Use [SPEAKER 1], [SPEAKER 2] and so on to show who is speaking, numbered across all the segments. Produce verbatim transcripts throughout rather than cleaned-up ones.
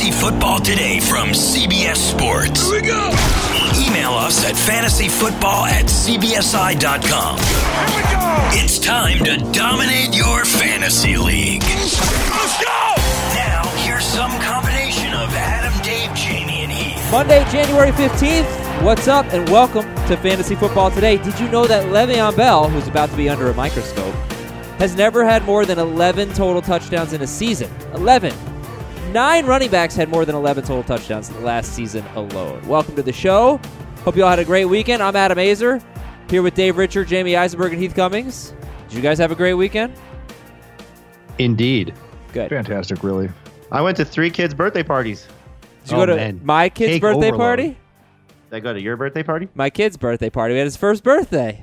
[SPEAKER 1] Fantasy Football Today from C B S Sports.
[SPEAKER 2] Here we go.
[SPEAKER 1] Email us at fantasyfootball at c b s i dot com.
[SPEAKER 2] Here we go.
[SPEAKER 1] It's time to dominate your fantasy league.
[SPEAKER 2] Let's go.
[SPEAKER 1] Now, here's some combination of Adam, Dave, Jamie, and Heath.
[SPEAKER 3] Monday, January fifteenth. What's up, and welcome to Fantasy Football Today. Did you know that Le'Veon Bell, who's about to be under a microscope, has never had more than eleven total touchdowns in a season? eleven. Nine running backs had more than eleven total touchdowns last season alone. Welcome to the show. Hope you all had a great weekend. I'm Adam Azer, here with Dave Richard, Jamie Eisenberg, and Heath Cummings. Did you guys have a great weekend?
[SPEAKER 4] Indeed.
[SPEAKER 3] Good.
[SPEAKER 5] Fantastic, really.
[SPEAKER 6] I went to three kids' birthday parties.
[SPEAKER 3] Did you
[SPEAKER 4] Oh,
[SPEAKER 3] go to
[SPEAKER 4] man.
[SPEAKER 3] my kid's
[SPEAKER 4] Cake
[SPEAKER 3] birthday
[SPEAKER 4] overload.
[SPEAKER 3] party?
[SPEAKER 6] Did I go to your birthday party?
[SPEAKER 3] My kid's birthday party. We had his first birthday.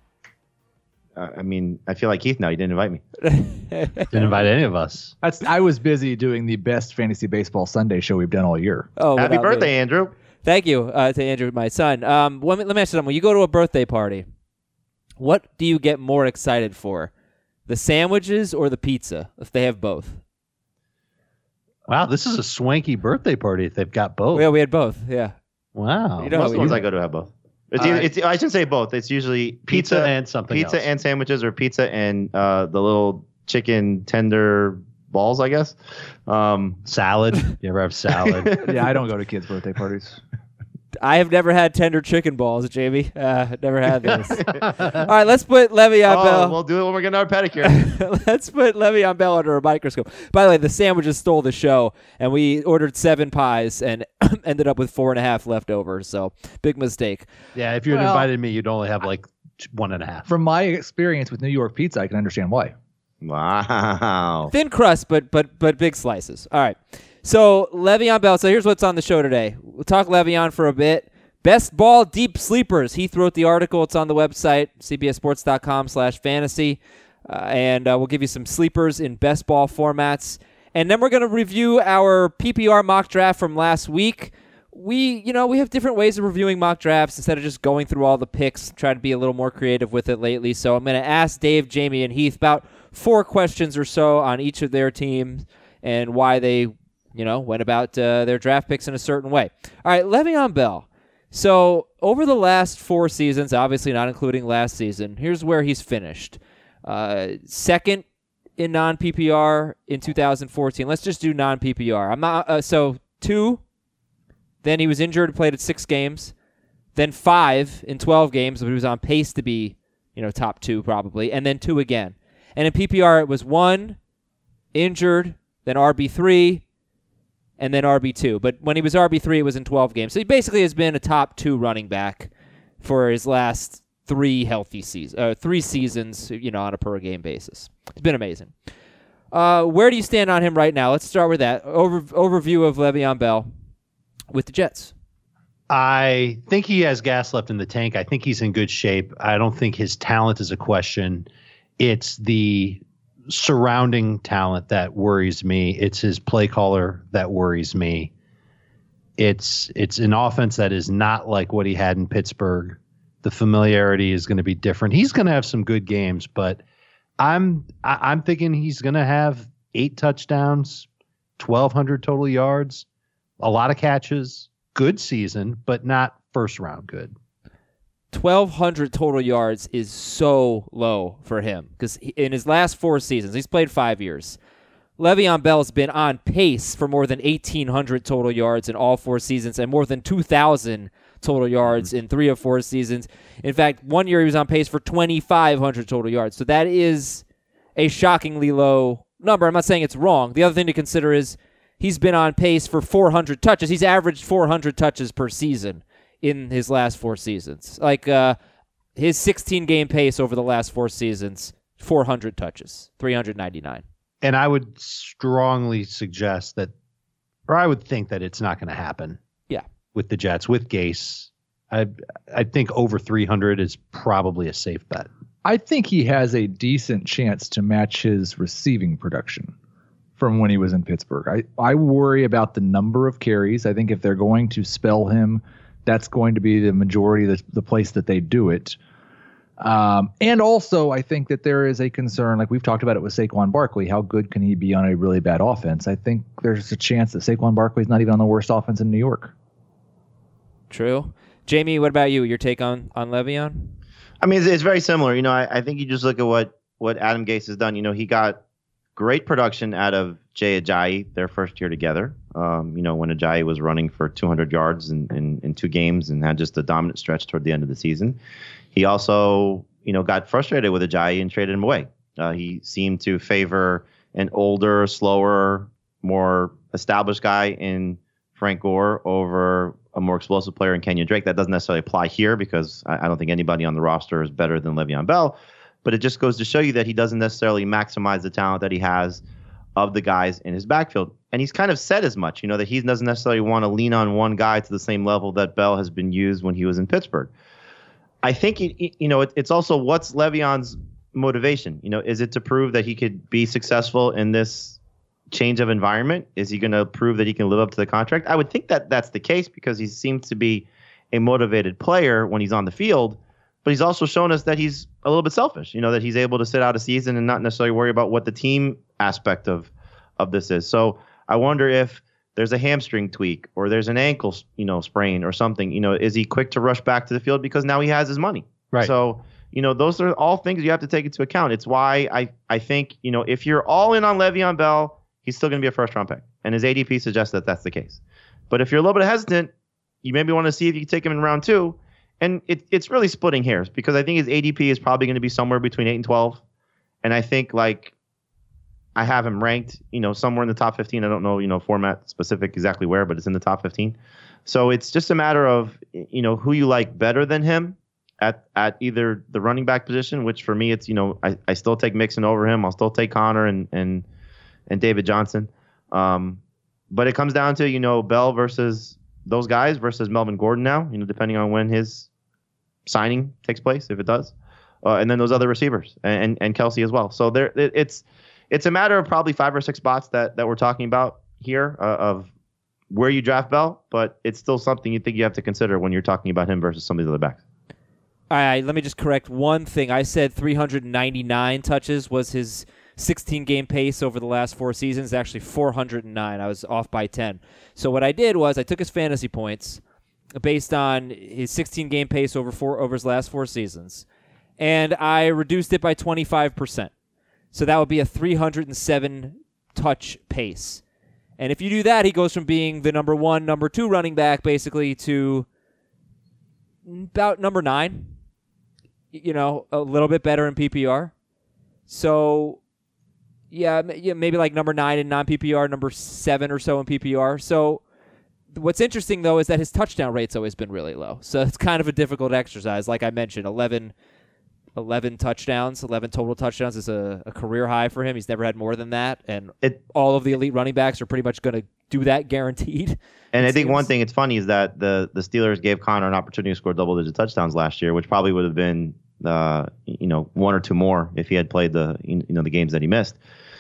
[SPEAKER 6] Uh, I mean, I feel like Keith now. You didn't invite me.
[SPEAKER 4] Didn't invite any of us.
[SPEAKER 5] That's. I was busy doing the best fantasy baseball Sunday show we've done all year.
[SPEAKER 3] Oh,
[SPEAKER 6] Happy
[SPEAKER 3] without me.
[SPEAKER 6] birthday, Andrew.
[SPEAKER 3] Thank you uh, to Andrew, my son. Um, let me, let me ask you something. When you go to a birthday party, what do you get more excited for? The sandwiches or the pizza, if they have both?
[SPEAKER 4] Wow, this is a swanky birthday party if they've got both.
[SPEAKER 3] Yeah, we had both. Yeah.
[SPEAKER 4] Wow.
[SPEAKER 3] You know-
[SPEAKER 6] Most
[SPEAKER 3] you-
[SPEAKER 6] ones I go to have both. It's,
[SPEAKER 4] Uh,
[SPEAKER 6] either, it's I should say both. It's usually pizza,
[SPEAKER 4] Pizza and something
[SPEAKER 6] pizza
[SPEAKER 4] else.
[SPEAKER 6] and sandwiches, or pizza and uh, the little chicken tender balls, I guess. Um,
[SPEAKER 4] Salad. You ever have salad?
[SPEAKER 5] Yeah, I don't go to kids' birthday parties.
[SPEAKER 3] I have never had tender chicken balls, Jamie. Uh, never had this. All right, let's put Le'Veon
[SPEAKER 6] oh,
[SPEAKER 3] Bell.
[SPEAKER 6] we'll do it when we're getting our pedicure.
[SPEAKER 3] Let's put Le'Veon Bell under a microscope. By the way, the sandwiches stole the show, and we ordered seven pies and ended up with four and a half left over. So, big mistake.
[SPEAKER 4] Yeah, if you'd
[SPEAKER 5] Well,
[SPEAKER 4] invited me, you'd only have like t- one and a half.
[SPEAKER 5] From my experience with New York pizza, I can understand why.
[SPEAKER 6] Wow.
[SPEAKER 3] Thin crust, but but but big slices. All right. So Le'Veon Bell. So here's what's on the show today. We'll talk Le'Veon for a bit. Best ball deep sleepers. Heath wrote the article. It's on the website, c b s sports dot com slash fantasy. Uh, and uh, we'll give you some sleepers in best ball formats. And then we're going to review our P P R mock draft from last week. We, you know, we have different ways of reviewing mock drafts instead of just going through all the picks, try to be a little more creative with it lately. So I'm going to ask Dave, Jamie, and Heath about four questions or so on each of their teams and why they, you know, went about uh, their draft picks in a certain way. All right, Le'Veon Bell. So over the last four seasons, obviously not including last season, here's where he's finished. Uh, second in non-P P R in two thousand fourteen. Let's just do non-P P R. I'm not uh, so two. Then he was injured, played at six games. Then five in twelve games, but he was on pace to be, you know, top two probably. And then two again. And in P P R, it was one, injured, then R B three, and then R B two. But when he was R B three, it was in twelve games. So he basically has been a top two running back for his last three healthy seasons, uh, three seasons, you know, on a per game basis. It's been amazing. Uh, where do you stand on him right now? Let's start with that. Over, overview of Le'Veon Bell with the Jets.
[SPEAKER 4] I think he has gas left in the tank. I think he's in good shape. I don't think his talent is a question. It's the surrounding talent that worries me. It's his play caller that worries me. It's it's an offense that is not like what he had in Pittsburgh. The familiarity is going to be different. He's going to have some good games, but I'm I, I'm thinking he's going to have eight touchdowns, twelve hundred total yards, a lot of catches, good season, but not first round good.
[SPEAKER 3] twelve hundred total yards is so low for him because in his last four seasons, he's played five years. Le'Veon Bell's been on pace for more than eighteen hundred total yards in all four seasons and more than two thousand total yards in three of four seasons. In fact, one year he was on pace for twenty-five hundred total yards. So that is a shockingly low number. I'm not saying it's wrong. The other thing to consider is he's been on pace for four hundred touches. He's averaged four hundred touches per season in his last four seasons. Like uh, his sixteen-game pace over the last four seasons, four hundred touches, three hundred ninety-nine.
[SPEAKER 4] And I would strongly suggest that, or I would think that it's not going to happen.
[SPEAKER 3] Yeah.
[SPEAKER 4] With the Jets, with Gase. I I think over three hundred is probably a safe bet.
[SPEAKER 5] I think he has a decent chance to match his receiving production from when he was in Pittsburgh. I, I worry about the number of carries. I think if they're going to spell him, that's going to be the majority of the, the place that they do it. Um, and also, I think that there is a concern, like we've talked about it with Saquon Barkley. How good can he be on a really bad offense? I think there's a chance that Saquon Barkley is not even on the worst offense in New York.
[SPEAKER 3] True. Jamie, what about you? Your take on, on Le'Veon?
[SPEAKER 6] I mean, it's, it's very similar. You know, I, I think you just look at what, what Adam Gase has done. You know, he got great production out of Jay Ajayi their first year together. Um, you know, when Ajayi was running for two hundred yards in, in, in two games and had just a dominant stretch toward the end of the season. He also, you know, got frustrated with Ajayi and traded him away. Uh, he seemed to favor an older, slower, more established guy in Frank Gore over a more explosive player in Kenyon Drake. That doesn't necessarily apply here because I, I don't think anybody on the roster is better than Le'Veon Bell. But it just goes to show you that he doesn't necessarily maximize the talent that he has of the guys in his backfield. And he's kind of said as much, you know, that he doesn't necessarily want to lean on one guy to the same level that Bell has been used when he was in Pittsburgh. I think, it, you know, it, it's also what's Le'Veon's motivation? You know, is it to prove that he could be successful in this change of environment? Is he going to prove that he can live up to the contract? I would think that that's the case because he seems to be a motivated player when he's on the field. But he's also shown us that he's a little bit selfish, you know, that he's able to sit out a season and not necessarily worry about what the team aspect of of this is. So I wonder if there's a hamstring tweak or there's an ankle, you know, sprain or something. You know, is he quick to rush back to the field because now he has his money?
[SPEAKER 4] Right.
[SPEAKER 6] So, you know, those are all things you have to take into account. It's why I, I think, you know, if you're all in on Le'Veon Bell, he's still going to be a first round pick. And his A D P suggests that that's the case. But if you're a little bit hesitant, you maybe want to see if you can take him in round two. And it, it's really splitting hairs because I think his A D P is probably going to be somewhere between eight and twelve. And I think like I have him ranked, you know, somewhere in the top fifteen. I don't know, you know, format specific exactly where, but it's in the top fifteen. So it's just a matter of, you know, who you like better than him at, at either the running back position, which for me, it's, you know, I, I still take Mixon over him. I'll still take Connor and, and, and David Johnson. Um, but it comes down to, you know, Bell versus those guys versus Melvin Gordon now, you know, depending on when his signing takes place, if it does. Uh, and then those other receivers and, and, and Kelsey as well. So there it, it's, it's a matter of probably five or six spots that, that we're talking about here uh, of where you draft Bell, but it's still something you think you have to consider when you're talking about him versus some of the other backs.
[SPEAKER 3] All right, let me just correct one thing. I said three hundred ninety-nine touches was his sixteen-game pace over the last four seasons. Actually, four hundred nine. I was off by ten. So what I did was I took his fantasy points based on his sixteen-game pace over four over his last four seasons, and I reduced it by twenty-five percent. So that would be a three hundred seven touch pace. And if you do that, he goes from being the number one, number two running back basically to about number nine. You know, a little bit better in P P R. So, yeah, yeah, maybe like number nine in non-P P R, number seven or so in P P R. So what's interesting, though, is that his touchdown rate's always been really low. So it's kind of a difficult exercise. Like I mentioned, eleven, eleven touchdowns, eleven total touchdowns is a, a career high for him. He's never had more than that. And
[SPEAKER 6] It,
[SPEAKER 3] all of the elite running backs are pretty much going to do that guaranteed.
[SPEAKER 6] and
[SPEAKER 3] it
[SPEAKER 6] I think
[SPEAKER 3] seems.
[SPEAKER 6] one thing it's funny is that the, the Steelers gave Connor an opportunity to score double-digit touchdowns last year, which probably would have been uh, you know, one or two more if he had played the you know the games that he missed.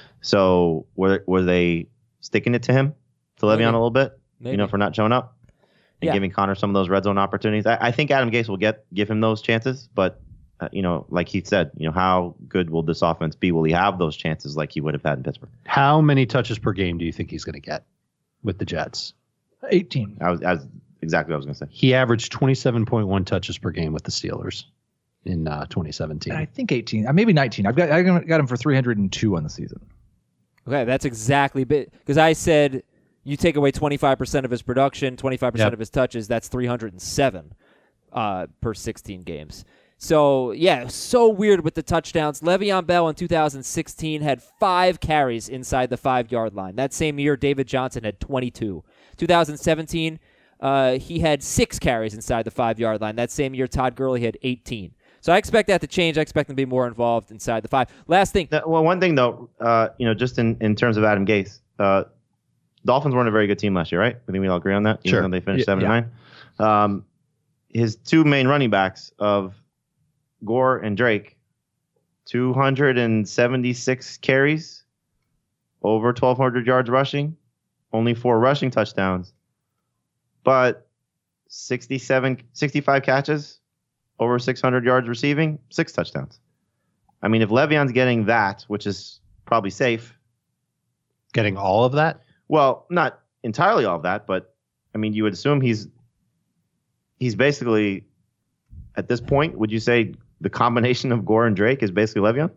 [SPEAKER 6] So were were they sticking it to him, to Le'Veon
[SPEAKER 3] Maybe.
[SPEAKER 6] a little bit,
[SPEAKER 3] Maybe.
[SPEAKER 6] you know, for not showing up and
[SPEAKER 3] Yeah.
[SPEAKER 6] giving Connor some of those red zone opportunities? I, I think Adam Gase will get give him those chances, but uh, you know, like he said, you know, how good will this offense be? Will he have those chances like he would have had in Pittsburgh?
[SPEAKER 4] How many touches per game do you think he's going to get with the Jets?
[SPEAKER 5] eighteen.
[SPEAKER 6] I was, I was exactly what I was going to say.
[SPEAKER 4] He averaged twenty-seven point one touches per game with the Steelers in uh, twenty seventeen.
[SPEAKER 5] I think eighteen. Uh, maybe nineteen. I've got I got him for three hundred two on the season.
[SPEAKER 3] Okay, that's exactly because I said you take away twenty-five percent of his production, twenty-five percent
[SPEAKER 4] Yep.
[SPEAKER 3] of his touches, that's three hundred seven uh, per sixteen games. So, yeah, so weird with the touchdowns. Le'Veon Bell in two thousand sixteen had five carries inside the five-yard line. That same year, David Johnson had twenty-two. two thousand seventeen, uh, he had six carries inside the five-yard line. That same year, Todd Gurley had eighteen. So I expect that to change. I expect him to be more involved inside the five. Last thing.
[SPEAKER 6] Uh, Well, one thing though, uh, you know, just in, in terms of Adam Gase, uh, Dolphins weren't a very good team last year, right? I think we all agree on that. Even
[SPEAKER 4] Sure.
[SPEAKER 6] though they finished
[SPEAKER 5] Yeah,
[SPEAKER 6] seven
[SPEAKER 5] yeah.
[SPEAKER 6] and nine. Um, his two main running backs of Gore and Drake, two hundred seventy-six carries, over twelve hundred yards rushing, only four rushing touchdowns, but sixty-seven, sixty-five catches over six hundred yards receiving, six touchdowns. I mean, if Le'Veon's getting that, which is probably safe.
[SPEAKER 4] Getting all of that?
[SPEAKER 6] Well, not entirely all of that, but I mean, you would assume he's he's basically, at this point, would you say the combination of Gore and Drake is basically Le'Veon?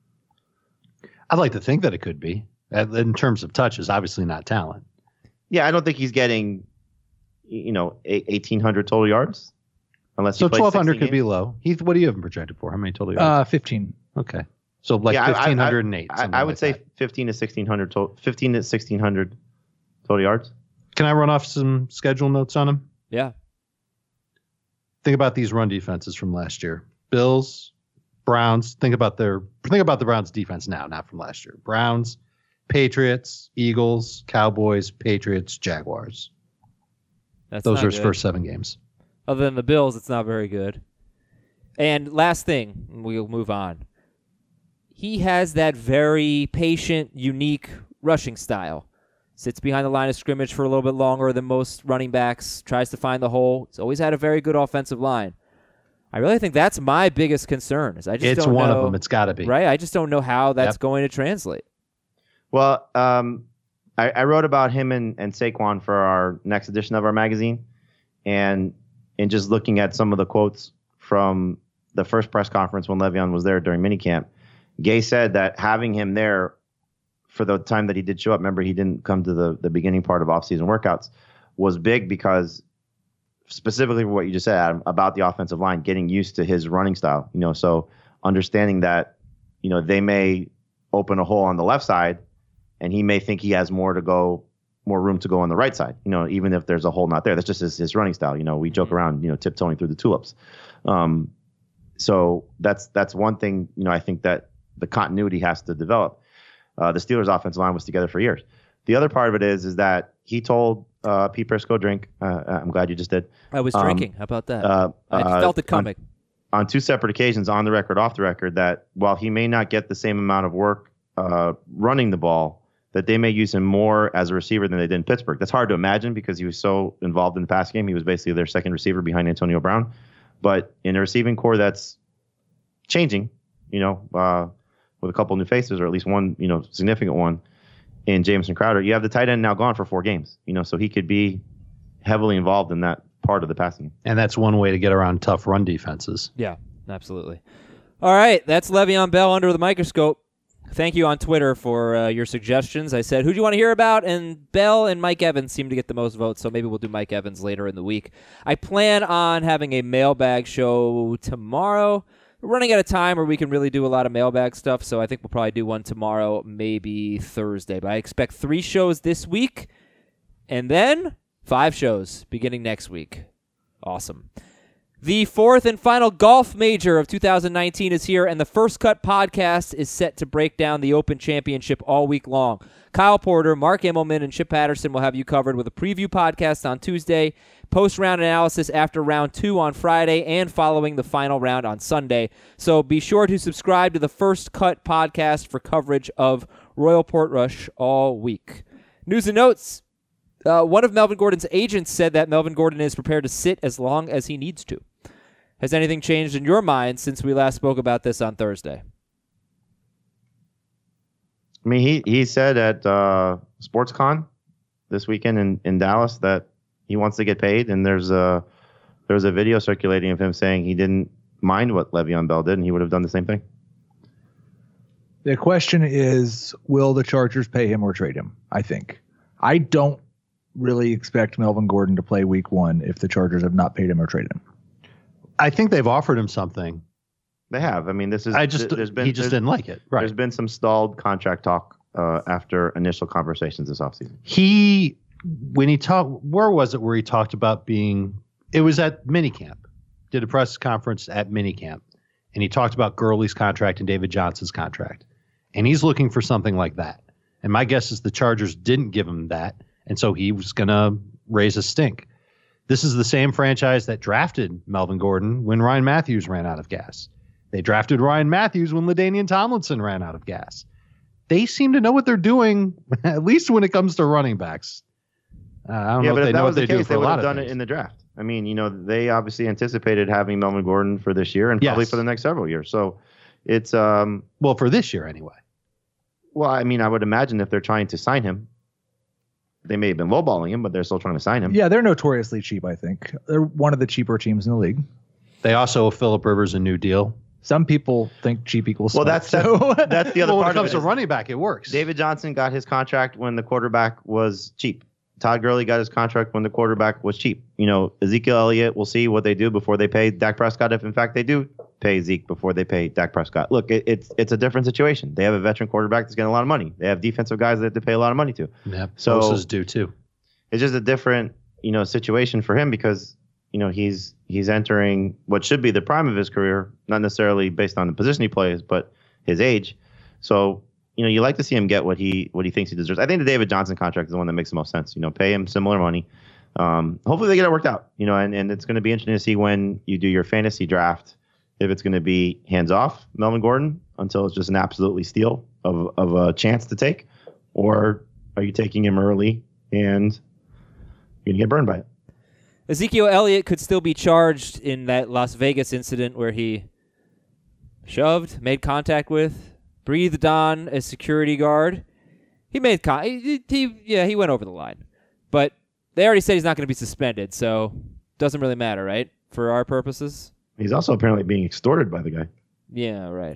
[SPEAKER 4] I'd like to think that it could be. In terms of touches, obviously not talent.
[SPEAKER 6] Yeah, I don't think he's getting, you know, eighteen hundred total yards. Unless
[SPEAKER 4] so
[SPEAKER 6] he
[SPEAKER 4] twelve hundred could
[SPEAKER 6] games.
[SPEAKER 4] be low. Heath, what do you have him projected for? How many total yards?
[SPEAKER 5] Uh, fifteen.
[SPEAKER 4] Okay. So like
[SPEAKER 6] yeah,
[SPEAKER 4] fifteen hundred eight.
[SPEAKER 6] I, I, I would
[SPEAKER 4] like
[SPEAKER 6] say
[SPEAKER 4] that.
[SPEAKER 6] fifteen to sixteen hundred total, fifteen to sixteen hundred total yards.
[SPEAKER 4] Can I run off some schedule notes on him?
[SPEAKER 3] Yeah.
[SPEAKER 4] Think about these run defenses from last year. Bills, Browns. Think about their think about the Browns defense now, not from last year. Browns, Patriots, Eagles, Cowboys, Patriots, Jaguars.
[SPEAKER 3] That's
[SPEAKER 4] Those
[SPEAKER 3] not
[SPEAKER 4] are his
[SPEAKER 3] good.
[SPEAKER 4] first seven games.
[SPEAKER 3] Other than the Bills, it's not very good. And last thing, we'll move on. He has that very patient, unique rushing style. Sits behind the line of scrimmage for a little bit longer than most running backs, tries to find the hole. He's always had a very good offensive line. I really think that's my biggest concern. Is I just
[SPEAKER 4] It's
[SPEAKER 3] don't
[SPEAKER 4] one
[SPEAKER 3] know,
[SPEAKER 4] of them. It's got to be.
[SPEAKER 3] right? I just don't know how that's
[SPEAKER 4] Yep.
[SPEAKER 3] going to translate.
[SPEAKER 6] Well, um, I, I wrote about him and, and Saquon for our next edition of our magazine, and in just looking at some of the quotes from the first press conference when Le'Veon was there during minicamp, Gay said that having him there for the time that he did show up, remember he didn't come to the, the beginning part of offseason workouts, was big because specifically for what you just said, Adam, about the offensive line, getting used to his running style, you know, so understanding that, you know, they may open a hole on the left side and he may think he has more to go, more room to go on the right side, you know, even if there's a hole not there. That's just his, his running style. You know, we joke around, you know, tiptoeing through the tulips. Um, so that's, that's one thing, you know, I think that the continuity has to develop. Uh, the Steelers offensive line was together for years. The other part of it is, is that he told uh, Pete Prisco, drink. Uh, I'm glad you just did.
[SPEAKER 3] I was
[SPEAKER 6] Um,
[SPEAKER 3] drinking. How about that?
[SPEAKER 6] Uh,
[SPEAKER 3] I
[SPEAKER 6] uh,
[SPEAKER 3] felt it coming.
[SPEAKER 6] On, on two separate occasions, on the record, off the record, that while he may not get the same amount of work uh, running the ball, that they may use him more as a receiver than they did in Pittsburgh. That's hard to imagine because he was so involved in the pass game. He was basically their second receiver behind Antonio Brown. But in a receiving core that's changing, you know, uh, with a couple new faces, or at least one, you know, significant one in Jamison Crowder, you have the tight end now gone for four games, you know, so he could be heavily involved in that part of the passing.
[SPEAKER 4] And that's one way to get around tough run defenses.
[SPEAKER 3] Yeah, absolutely. All right, that's Le'Veon Bell under the microscope. Thank you on Twitter for uh, your suggestions. I said, who do you want to hear about? And Bell and Mike Evans seem to get the most votes, so maybe we'll do Mike Evans later in the week. I plan on having a mailbag show tomorrow. We're running out of time where we can really do a lot of mailbag stuff, so I think we'll probably do one tomorrow, maybe Thursday. But I expect three shows this week, and then five shows beginning next week. Awesome. The fourth and final golf major of two thousand nineteen is here, and the First Cut podcast is set to break down the Open Championship all week long. Kyle Porter, Mark Immelman, and Chip Patterson will have you covered with a preview podcast on Tuesday, post-round analysis after round two on Friday, and following the final round on Sunday. So be sure to subscribe to the First Cut podcast for coverage of Royal Portrush all week. News and notes. Uh, one of Melvin Gordon's agents said that Melvin Gordon is prepared to sit as long as he needs to. Has anything changed in your mind since we last spoke about this on Thursday?
[SPEAKER 6] I mean, he, he said at uh, SportsCon this weekend in, in Dallas that he wants to get paid, and there's a there's a video circulating of him saying he didn't mind what Le'Veon Bell did, and he would have done the same thing.
[SPEAKER 5] The question is, will the Chargers pay him or trade him? I think. I don't really expect Melvin Gordon to play week one if the Chargers have not paid him or traded him.
[SPEAKER 4] I think they've offered him something.
[SPEAKER 6] They have. I mean, this is.
[SPEAKER 4] I just
[SPEAKER 6] there's been,
[SPEAKER 4] he just
[SPEAKER 6] there's-
[SPEAKER 4] didn't like it. Right.
[SPEAKER 6] There's been some stalled contract talk uh, after initial conversations this offseason.
[SPEAKER 4] He when he talked, where was it where he talked about being? It was at minicamp. Did a press conference at minicamp, and he talked about Gurley's contract and David Johnson's contract, and he's looking for something like that. And my guess is the Chargers didn't give him that, and so he was gonna raise a stink. This is the same franchise that drafted Melvin Gordon when Ryan Matthews ran out of gas. They drafted Ryan Matthews when LaDainian Tomlinson ran out of gas. They seem to know what they're doing, at least when it comes to running backs. Uh, I don't
[SPEAKER 6] Yeah,
[SPEAKER 4] know
[SPEAKER 6] but
[SPEAKER 4] if
[SPEAKER 6] if
[SPEAKER 4] they
[SPEAKER 6] that
[SPEAKER 4] know
[SPEAKER 6] was
[SPEAKER 4] what
[SPEAKER 6] the
[SPEAKER 4] they do
[SPEAKER 6] case,
[SPEAKER 4] for
[SPEAKER 6] they
[SPEAKER 4] a
[SPEAKER 6] would
[SPEAKER 4] lot
[SPEAKER 6] have
[SPEAKER 4] of
[SPEAKER 6] done it
[SPEAKER 4] things.
[SPEAKER 6] in the draft. I mean, you know, they obviously anticipated having Melvin Gordon for this year and probably
[SPEAKER 4] Yes.
[SPEAKER 6] for the next several years. So it's, um,
[SPEAKER 4] Well, for this year anyway.
[SPEAKER 6] well, I mean, I would imagine if they're trying to sign him, they may have been lowballing him, but they're still trying to sign him.
[SPEAKER 5] Yeah, they're notoriously cheap, I think. They're one of the cheaper teams in the league.
[SPEAKER 4] They also owe Phillip Rivers a new deal.
[SPEAKER 5] Some people think cheap equals
[SPEAKER 6] Well,
[SPEAKER 5] smart,
[SPEAKER 6] that's that's,
[SPEAKER 5] so-
[SPEAKER 6] that's the other
[SPEAKER 4] Well, when
[SPEAKER 6] part
[SPEAKER 4] it comes
[SPEAKER 6] of
[SPEAKER 4] to
[SPEAKER 6] it.
[SPEAKER 4] running back, it works.
[SPEAKER 6] David Johnson got his contract when the quarterback was cheap. Todd Gurley got his contract when the quarterback was cheap. You know, Ezekiel Elliott, we'll see what they do before they pay Dak Prescott, if in fact they do pay Zeke before they pay Dak Prescott. Look, it, it's it's a different situation. They have a veteran quarterback that's getting a lot of money. They have defensive guys that they have to pay a lot of money to.
[SPEAKER 4] Yeah,
[SPEAKER 6] So-
[SPEAKER 4] Bosa's do too.
[SPEAKER 6] It's just a different, you know, situation for him because, you know, he's he's entering what should be the prime of his career, not necessarily based on the position he plays, but his age. So, you know, you like to see him get what he what he thinks he deserves. I think the David Johnson contract is the one that makes the most sense. You know, pay him similar money. Um, hopefully they get it worked out. You know, and, and it's going to be interesting to see when you do your fantasy draft if it's going to be hands off Melvin Gordon until it's just an absolutely steal of of a chance to take, or are you taking him early and you're going to get burned by it?
[SPEAKER 3] Ezekiel Elliott could still be charged in that Las Vegas incident where he shoved, made contact with, breathed on a security guard. He made con- he, he yeah, he went over the line. But they already said he's not going to be suspended, so doesn't really matter, right? For our purposes.
[SPEAKER 6] He's also apparently being extorted by the guy.
[SPEAKER 3] Yeah, right.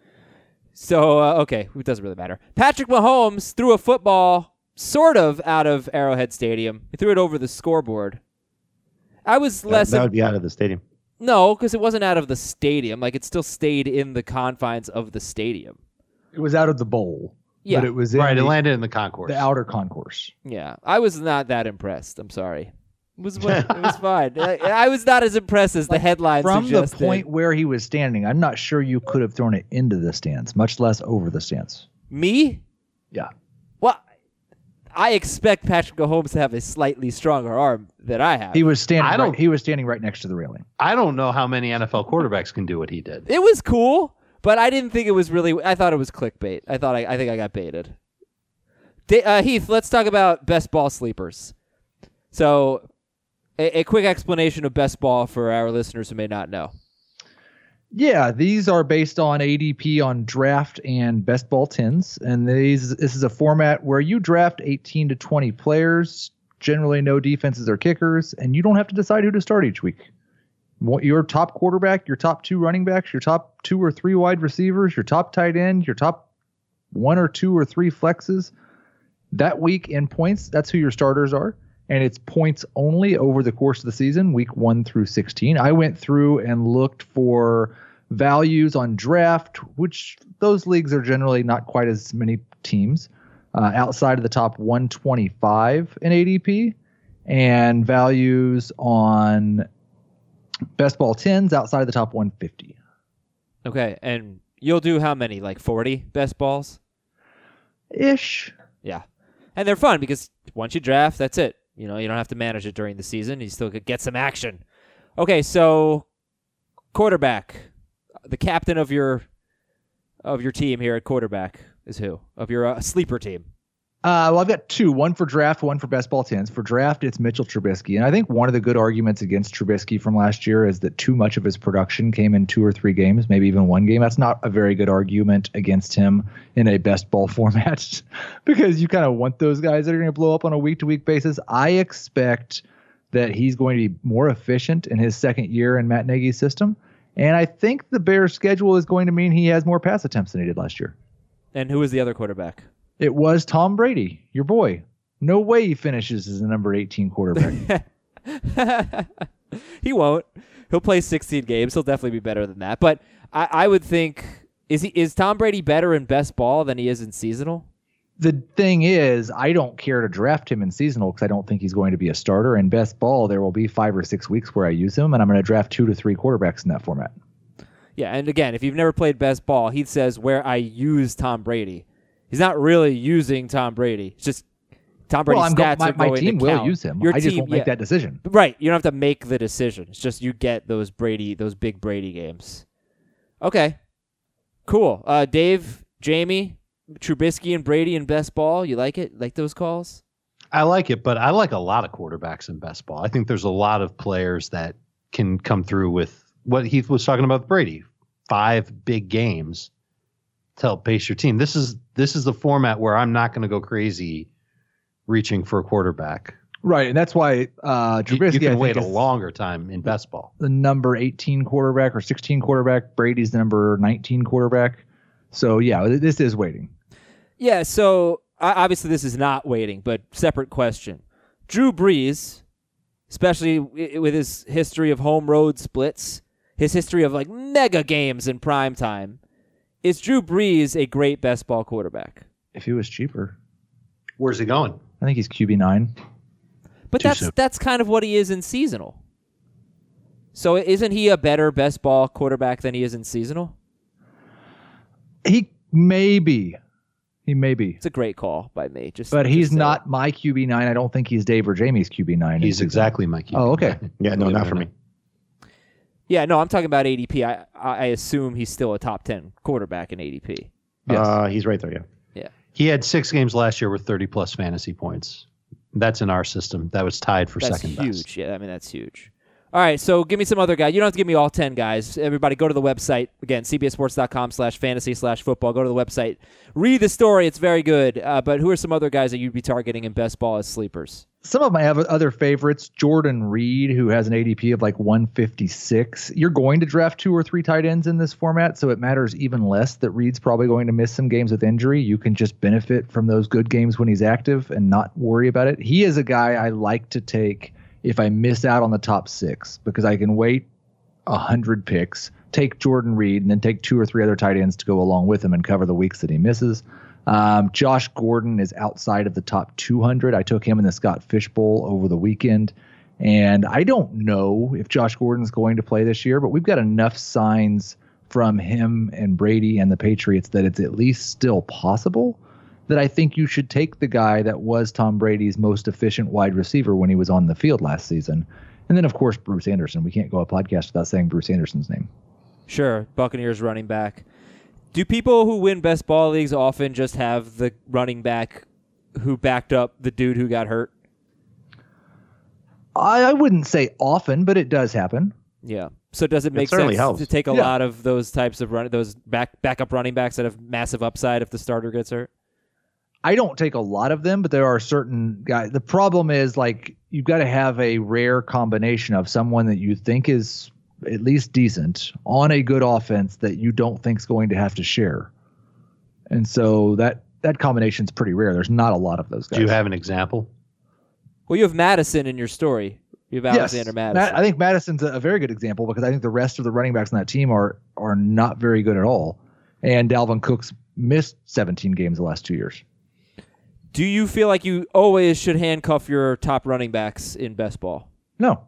[SPEAKER 3] So, uh, okay, it doesn't really matter. Patrick Mahomes threw a football sort of out of Arrowhead Stadium. He threw it over the scoreboard. I was
[SPEAKER 6] That,
[SPEAKER 3] less...
[SPEAKER 6] that would be out of the stadium.
[SPEAKER 3] No, because it wasn't out of the stadium. Like, it still stayed in the confines of the stadium.
[SPEAKER 5] It was out of the bowl.
[SPEAKER 3] Yeah.
[SPEAKER 5] But it was in
[SPEAKER 4] Right, it
[SPEAKER 5] the,
[SPEAKER 4] landed in the concourse.
[SPEAKER 5] the outer concourse.
[SPEAKER 3] Yeah, I was not that impressed. I'm sorry. It was it was fine. I, I was not as impressed as the headlines
[SPEAKER 5] From the
[SPEAKER 3] suggested.
[SPEAKER 5] point where he was standing, I'm not sure you could have thrown it into the stands, much less over the stands.
[SPEAKER 3] Me?
[SPEAKER 5] Yeah.
[SPEAKER 3] Well, I expect Patrick Mahomes to have a slightly stronger arm than I have.
[SPEAKER 5] He was standing
[SPEAKER 4] I don't-
[SPEAKER 5] right, he was standing right next to the railing.
[SPEAKER 4] I don't know how many N F L quarterbacks can do what he did.
[SPEAKER 3] It was cool, but I didn't think it was really. I thought it was clickbait. I thought I, I think I got baited. Da- uh, Heath, let's talk about best ball sleepers. So, a, a quick explanation of best ball for our listeners who may not know.
[SPEAKER 5] Yeah, these are based on A D P on draft and best ball tens. And these this is a format where you draft eighteen to twenty players, generally no defenses or kickers, and you don't have to decide who to start each week. What- Your top quarterback, your top two running backs, your top two or three wide receivers, your top tight end, your top one or two or three flexes. That week in points, that's who your starters are. And it's points only over the course of the season, week one through sixteen. I went through and looked for values on draft, which those leagues are generally not quite as many teams, uh, outside of the top one twenty-five in A D P, and values on best ball tens outside of the top one fifty.
[SPEAKER 3] Okay, and you'll do how many? Like forty best balls?
[SPEAKER 5] Ish.
[SPEAKER 3] Yeah. And they're fun because once you draft, that's it. You know, you don't have to manage it during the season. You still could get some action. Okay, so quarterback, the captain of your of your team here at quarterback is who? Of your uh, sleeper team.
[SPEAKER 5] Uh, well, I've got two, one for draft, one for best ball tens. For draft, it's Mitchell Trubisky. And I think one of the good arguments against Trubisky from last year is that too much of his production came in two or three games, maybe even one game. That's not a very good argument against him in a best ball format because you kind of want those guys that are going to blow up on a week-to-week basis. I expect that he's going to be more efficient in his second year in Matt Nagy's system. And I think the Bears' schedule is going to mean he has more pass attempts than he did last year.
[SPEAKER 3] And who is the other quarterback?
[SPEAKER 5] It was Tom Brady, your boy. No way he finishes as the number eighteen quarterback.
[SPEAKER 3] He won't. He'll play sixteen games. He'll definitely be better than that. But I, I would think is he is Tom Brady better in best ball than he is in seasonal?
[SPEAKER 5] The thing is, I don't care to draft him in seasonal because I don't think he's going to be a starter. In best ball, there will be five or six weeks where I use him, and I'm going to draft two to three quarterbacks in that format.
[SPEAKER 3] Yeah, and again, if you've never played best ball, he says where I use Tom Brady. He's not really using Tom Brady. It's just Tom Brady's
[SPEAKER 5] well, I'm go-
[SPEAKER 3] stats
[SPEAKER 5] my,
[SPEAKER 3] are
[SPEAKER 5] my
[SPEAKER 3] going
[SPEAKER 5] team
[SPEAKER 3] to
[SPEAKER 5] will
[SPEAKER 3] count.
[SPEAKER 5] use him.
[SPEAKER 3] Your
[SPEAKER 5] I just
[SPEAKER 3] team,
[SPEAKER 5] won't make
[SPEAKER 3] yeah.
[SPEAKER 5] that decision.
[SPEAKER 3] Right. You don't have to make the decision. It's just you get those Brady, those big Brady games. Okay. Cool. Uh, Dave, Jamie, Trubisky, and Brady in best ball. You like it? Like those calls?
[SPEAKER 4] I like it, but I like a lot of quarterbacks in best ball. I think there's a lot of players that can come through with what Heath was talking about with Brady. Five big games to help pace your team. This is this is the format where I'm not going to go crazy reaching for a quarterback.
[SPEAKER 5] Right, and that's why uh,
[SPEAKER 4] You,
[SPEAKER 5] Trubisky
[SPEAKER 4] you can
[SPEAKER 5] I
[SPEAKER 4] wait
[SPEAKER 5] think,
[SPEAKER 4] a
[SPEAKER 5] is
[SPEAKER 4] longer time in best ball.
[SPEAKER 5] the number eighteen quarterback or sixteen quarterback. Brady's the number nineteen quarterback. So yeah, this is waiting.
[SPEAKER 3] Yeah, so uh, obviously this is not waiting, but separate question. Drew Brees, especially w- with his history of home road splits, his history of like mega games in prime time, is Drew Brees a great best ball quarterback?
[SPEAKER 5] If he was cheaper,
[SPEAKER 4] Where's he going?
[SPEAKER 5] I think he's Q B nine.
[SPEAKER 3] But
[SPEAKER 4] Too
[SPEAKER 3] that's
[SPEAKER 4] soon.
[SPEAKER 3] that's kind of what he is in seasonal. So isn't he a better best ball quarterback than he is in seasonal?
[SPEAKER 5] He may be. He may be.
[SPEAKER 3] It's a great call by me. Just,
[SPEAKER 5] But he's
[SPEAKER 3] just say
[SPEAKER 5] not
[SPEAKER 3] it.
[SPEAKER 5] my Q B nine. I don't think he's Dave or Jamie's Q B nine.
[SPEAKER 4] He's exactly my Q B.
[SPEAKER 5] Oh, okay.
[SPEAKER 6] Yeah, no, not for me.
[SPEAKER 3] Yeah, no, I'm talking about A D P. I I assume he's still a top ten quarterback in A D P.
[SPEAKER 5] Yes.
[SPEAKER 6] Uh, he's right there, yeah.
[SPEAKER 3] Yeah.
[SPEAKER 4] He had six games last year with thirty plus fantasy points. That's in our system. That was tied for
[SPEAKER 3] That's
[SPEAKER 4] second
[SPEAKER 3] huge.
[SPEAKER 4] best.
[SPEAKER 3] Yeah, I mean, that's huge. All right, so give me some other guys. You don't have to give me all ten guys. Everybody go to the website. Again, cbsports.com slash fantasy slash football. Go to the website. Read the story. It's very good. Uh, but who are some other guys that you'd be targeting in best ball as sleepers?
[SPEAKER 5] Some of my other favorites, Jordan Reed, who has an A D P of like one fifty-six. You're going to draft two or three tight ends in this format, so it matters even less that Reed's probably going to miss some games with injury. You can just benefit from those good games when he's active and not worry about it. He is a guy I like to take if I miss out on the top six, because I can wait one hundred picks, take Jordan Reed, and then take two or three other tight ends to go along with him and cover the weeks that he misses. Um, Josh Gordon is outside of the top two hundred. I took him in the Scott Fish Bowl over the weekend, and I don't know if Josh Gordon's going to play this year, but we've got enough signs from him and Brady and the Patriots that it's at least still possible that I think you should take the guy that was Tom Brady's most efficient wide receiver when he was on the field last season. And then, of course, Bruce Anderson. We can't go a podcast without saying Bruce Anderson's name.
[SPEAKER 3] Sure, Buccaneers running back. Do people who win best ball leagues often just have the running back who backed up the dude who got hurt?
[SPEAKER 5] I, I wouldn't say often, but it does happen.
[SPEAKER 3] Yeah. So does it make
[SPEAKER 6] certainly
[SPEAKER 3] sense
[SPEAKER 6] helps.
[SPEAKER 3] to take a
[SPEAKER 5] Yeah.
[SPEAKER 3] lot of those types of run, those back backup running backs that have massive upside if the starter gets hurt?
[SPEAKER 5] I don't take a lot of them, but there are certain guys. The problem is, like, you've got to have a rare combination of someone that you think is at least decent on a good offense that you don't think is going to have to share. And so that that combination is pretty rare. There's not a lot of those guys.
[SPEAKER 4] Do you have an example?
[SPEAKER 3] Well, you have Madison in your story. You have
[SPEAKER 5] Yes.
[SPEAKER 3] Alexander Madison.
[SPEAKER 5] Matt, I think Madison's a, a very good example because I think the rest of the running backs on that team are are not very good at all. And Dalvin Cook's missed seventeen games the last two years.
[SPEAKER 3] Do you feel like you always should handcuff your top running backs in best ball?
[SPEAKER 5] No.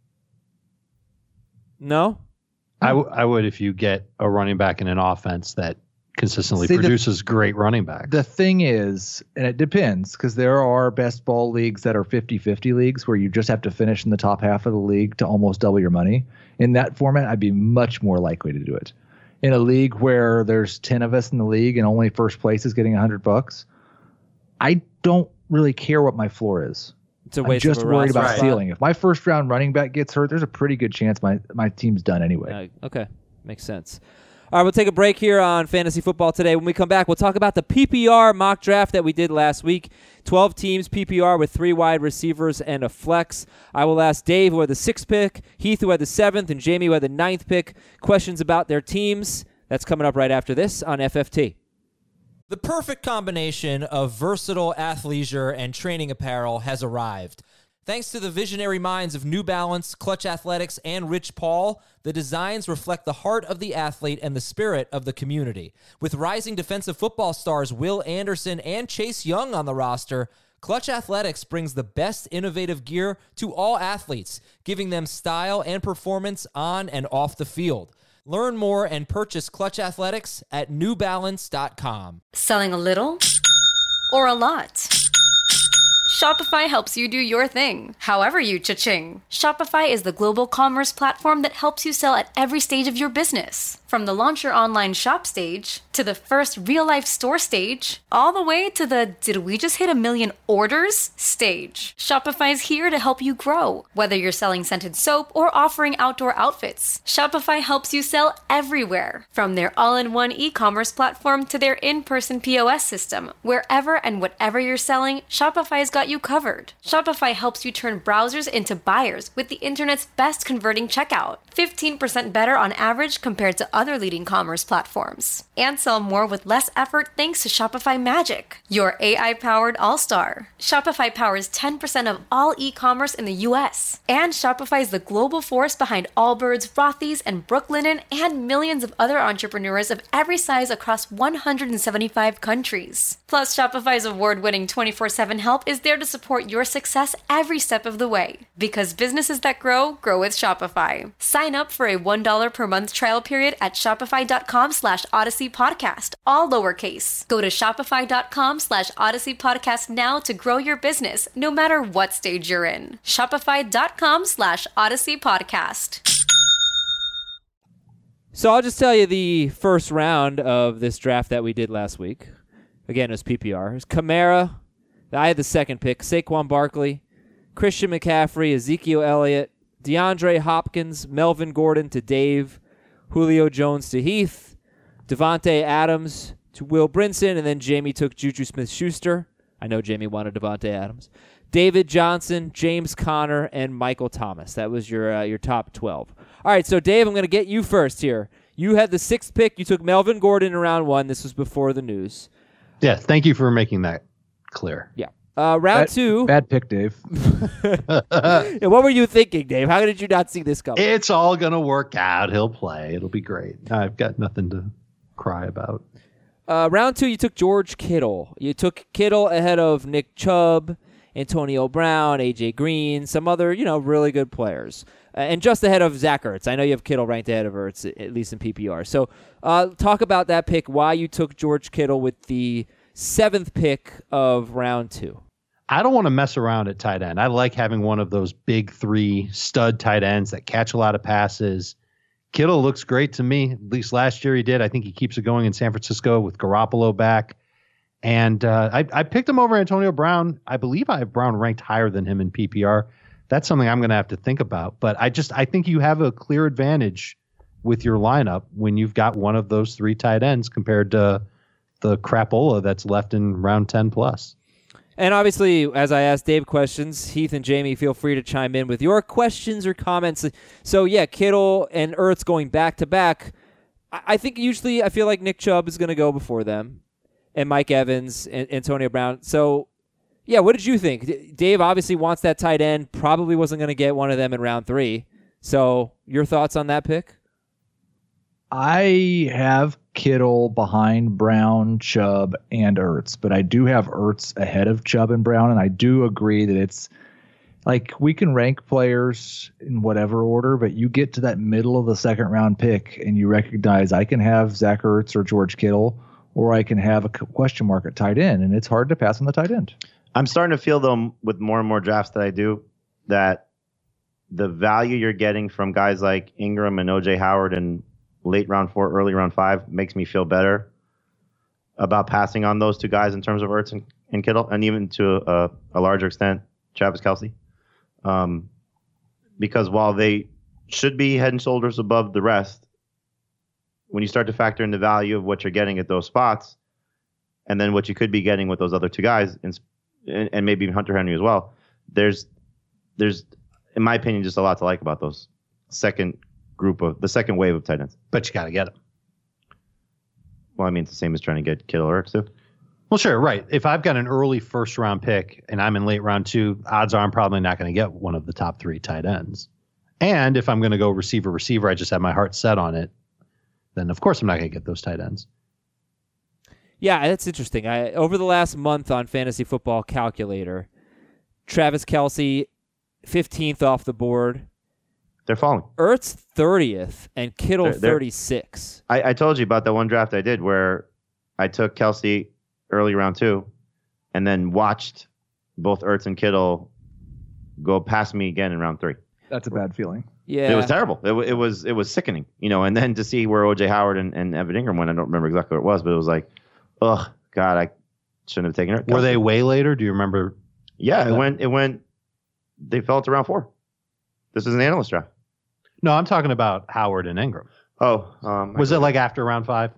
[SPEAKER 3] No?
[SPEAKER 4] I, w- I would if you get a running back in an offense that consistently
[SPEAKER 5] See, the-
[SPEAKER 4] produces great running backs.
[SPEAKER 5] The thing is, and it depends, because there are best ball leagues that are fifty-fifty leagues where you just have to finish in the top half of the league to almost double your money. In that format, I'd be much more likely to do it. In a league where there's ten of us in the league and only first place is getting one hundred bucks, I don't really care what my floor is.
[SPEAKER 3] It's a
[SPEAKER 5] I'm
[SPEAKER 3] waste
[SPEAKER 5] just
[SPEAKER 3] of a
[SPEAKER 5] worried
[SPEAKER 3] roster
[SPEAKER 5] about
[SPEAKER 3] spot.
[SPEAKER 5] ceiling. If my first round running back gets hurt, there's a pretty good chance my, my team's done anyway.
[SPEAKER 3] Uh, okay. Makes sense. All right, we'll take a break here on Fantasy Football today. When we come back, we'll talk about the P P R mock draft that we did last week. twelve teams P P R with three wide receivers and a flex. I will ask Dave, who had the sixth pick, Heath, who had the seventh, and Jamie, who had the ninth pick, questions about their teams. That's coming up right after this on F F T.
[SPEAKER 7] The perfect combination of versatile athleisure and training apparel has arrived. Thanks to the visionary minds of New Balance, Clutch Athletics, and Rich Paul, the designs reflect the heart of the athlete and the spirit of the community. With rising defensive football stars Will Anderson and Chase Young on the roster, Clutch Athletics brings the best innovative gear to all athletes, giving them style and performance on and off the field. Learn more and purchase Clutch Athletics at new balance dot com.
[SPEAKER 8] Selling a little or a lot? Shopify helps you do your thing, however you cha-ching. Shopify is the global commerce platform that helps you sell at every stage of your business. From the launch your online shop stage, to the first real-life store stage, all the way to the did we just hit a million orders stage. Shopify is here to help you grow. Whether you're selling scented soap or offering outdoor outfits, Shopify helps you sell everywhere. From their all-in-one e-commerce platform to their in-person P O S system, wherever and whatever you're selling, Shopify's got you covered. Shopify helps you turn browsers into buyers with the internet's best converting checkout, fifteen percent better on average compared to other leading commerce platforms. And sell more with less effort thanks to Shopify Magic, your A I-powered all-star. Shopify powers ten percent of all e-commerce in the U S. And Shopify is the global force behind Allbirds, Rothy's, and Brooklinen, and millions of other entrepreneurs of every size across one hundred seventy-five countries. Plus, Shopify's award-winning twenty-four seven help is there to support your success every step of the way. Because businesses that grow, grow with Shopify. Sign up for a one dollar per month trial period at shopify.com slash Odyssey Podcast, all lowercase. Go to shopify.com slash Odyssey Podcast now to grow your business, no matter what stage you're in. Shopify.com slash Odyssey Podcast.
[SPEAKER 3] So I'll just tell you the first round of this draft that we did last week. Again, it was P P R. It was Kamara. I had the second pick. Saquon Barkley, Christian McCaffrey, Ezekiel Elliott, DeAndre Hopkins, Melvin Gordon to Dave, Julio Jones to Heath, Devontae Adams to Will Brinson, and then Jamie took Juju Smith-Schuster. I know Jamie wanted Devontae Adams. David Johnson, James Conner, and Michael Thomas. That was your uh, your top twelve. All right, so Dave, I'm going to get you first here. You had the sixth pick. You took Melvin Gordon in round one. This was before the news.
[SPEAKER 4] Yeah, thank you for making that clear.
[SPEAKER 3] Yeah. Uh, round
[SPEAKER 5] bad,
[SPEAKER 3] two.
[SPEAKER 5] Bad pick, Dave.
[SPEAKER 3] Yeah, what were you thinking, Dave? How did you not see this coming?
[SPEAKER 4] It's all going to work out. He'll play. It'll be great. I've got nothing to cry about.
[SPEAKER 3] Uh, round two, you took George Kittle. You took Kittle ahead of Nick Chubb, Antonio Brown, A J Green, some other, you know, really good players. Uh, and just ahead of Zach Ertz. I know you have Kittle ranked ahead of Ertz, at least in P P R. So uh, talk about that pick, why you took George Kittle with the seventh pick of round two.
[SPEAKER 4] I don't want to mess around at tight end. I like having one of those big three stud tight ends that catch a lot of passes. Kittle looks great to me. At least last year he did. I think he keeps it going in San Francisco with Garoppolo back. And uh, I, I picked him over Antonio Brown. I believe I have Brown ranked higher than him in P P R. That's something I'm going to have to think about. But I just I think you have a clear advantage with your lineup when you've got one of those three tight ends compared to the crapola that's left in round ten plus.
[SPEAKER 3] And obviously, as I asked Dave questions, Heath and Jamie, feel free to chime in with your questions or comments. So, yeah, Kittle and Ertz going back-to-back. I think usually I feel like Nick Chubb is going to go before them, and Mike Evans and Antonio Brown. So, yeah, what did you think? Dave obviously wants that tight end, probably wasn't going to get one of them in round three. So, your thoughts on that pick?
[SPEAKER 5] I have Kittle behind Brown, Chubb, and Ertz, but I do have Ertz ahead of Chubb and Brown, and I do agree that it's like we can rank players in whatever order, but you get to that middle of the second round pick and you recognize I can have Zach Ertz or George Kittle, or I can have a question mark at tight end, and it's hard to pass on the tight end.
[SPEAKER 6] I'm starting to feel, though, with more and more drafts that I do, that the value you're getting from guys like Ingram and O J Howard and late round four, early round five makes me feel better about passing on those two guys in terms of Ertz and, and Kittle, and even to a, a larger extent, Travis Kelce. Um, because while they should be head and shoulders above the rest, when you start to factor in the value of what you're getting at those spots, and then what you could be getting with those other two guys, and, and maybe even Hunter Henry as well, there's, there's, in my opinion, just a lot to like about those second group of the second wave of tight ends.
[SPEAKER 4] But you got to get them.
[SPEAKER 6] Well, I mean, it's the same as trying to get Kittle or Ertz too.
[SPEAKER 4] Well, sure, right. If I've got an early first round pick and I'm in late round two, odds are I'm probably not going to get one of the top three tight ends. And if I'm going to go receiver, receiver, I just have my heart set on it, then of course I'm not going to get those tight ends.
[SPEAKER 3] Yeah, that's interesting. I over the last month on Fantasy Football Calculator, Travis Kelce, fifteenth off the board.
[SPEAKER 6] They're falling.
[SPEAKER 3] Ertz, thirtieth, and Kittle,
[SPEAKER 6] they're, they're,
[SPEAKER 3] thirty-six.
[SPEAKER 6] I, I told you about that one draft I did where I took Kelce early round two and then watched both Ertz and Kittle go past me again in round three.
[SPEAKER 5] That's a bad feeling.
[SPEAKER 3] Yeah,
[SPEAKER 6] It was terrible. It, wa- it was it was sickening, you know. And then to see where O J Howard and, and Evan Ingram went, I don't remember exactly what it was, but it was like, ugh, God, I shouldn't have taken it.
[SPEAKER 4] Were they way later? Do you remember?
[SPEAKER 6] Yeah, it went. It went. They fell to round four. This is an analyst draft.
[SPEAKER 4] No, I'm talking about Howard and Ingram.
[SPEAKER 6] Oh, um,
[SPEAKER 4] Was it like after round five?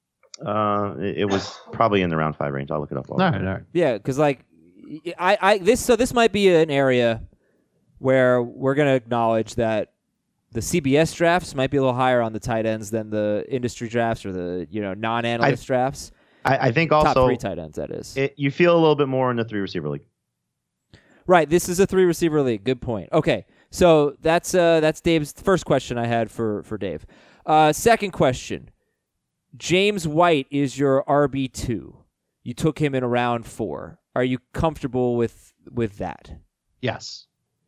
[SPEAKER 6] Uh, it, it was probably in the round five range. I'll look it up.
[SPEAKER 4] All right, all right.
[SPEAKER 3] yeah, because like I, I this so this might be an area where we're gonna acknowledge that the C B S drafts might be a little higher on the tight ends than the industry drafts or the you know non-analyst
[SPEAKER 6] I-
[SPEAKER 3] drafts.
[SPEAKER 6] I, I think also
[SPEAKER 3] Top three tight ends, that is.
[SPEAKER 6] it, you feel a little bit more in the three receiver league.
[SPEAKER 3] Right, this is a three receiver league. Good point. Okay, so that's uh, that's Dave's first question I had for for Dave. Uh, second question: James White is your R B two. You took him in round four. Are you comfortable with with that?
[SPEAKER 4] Yes.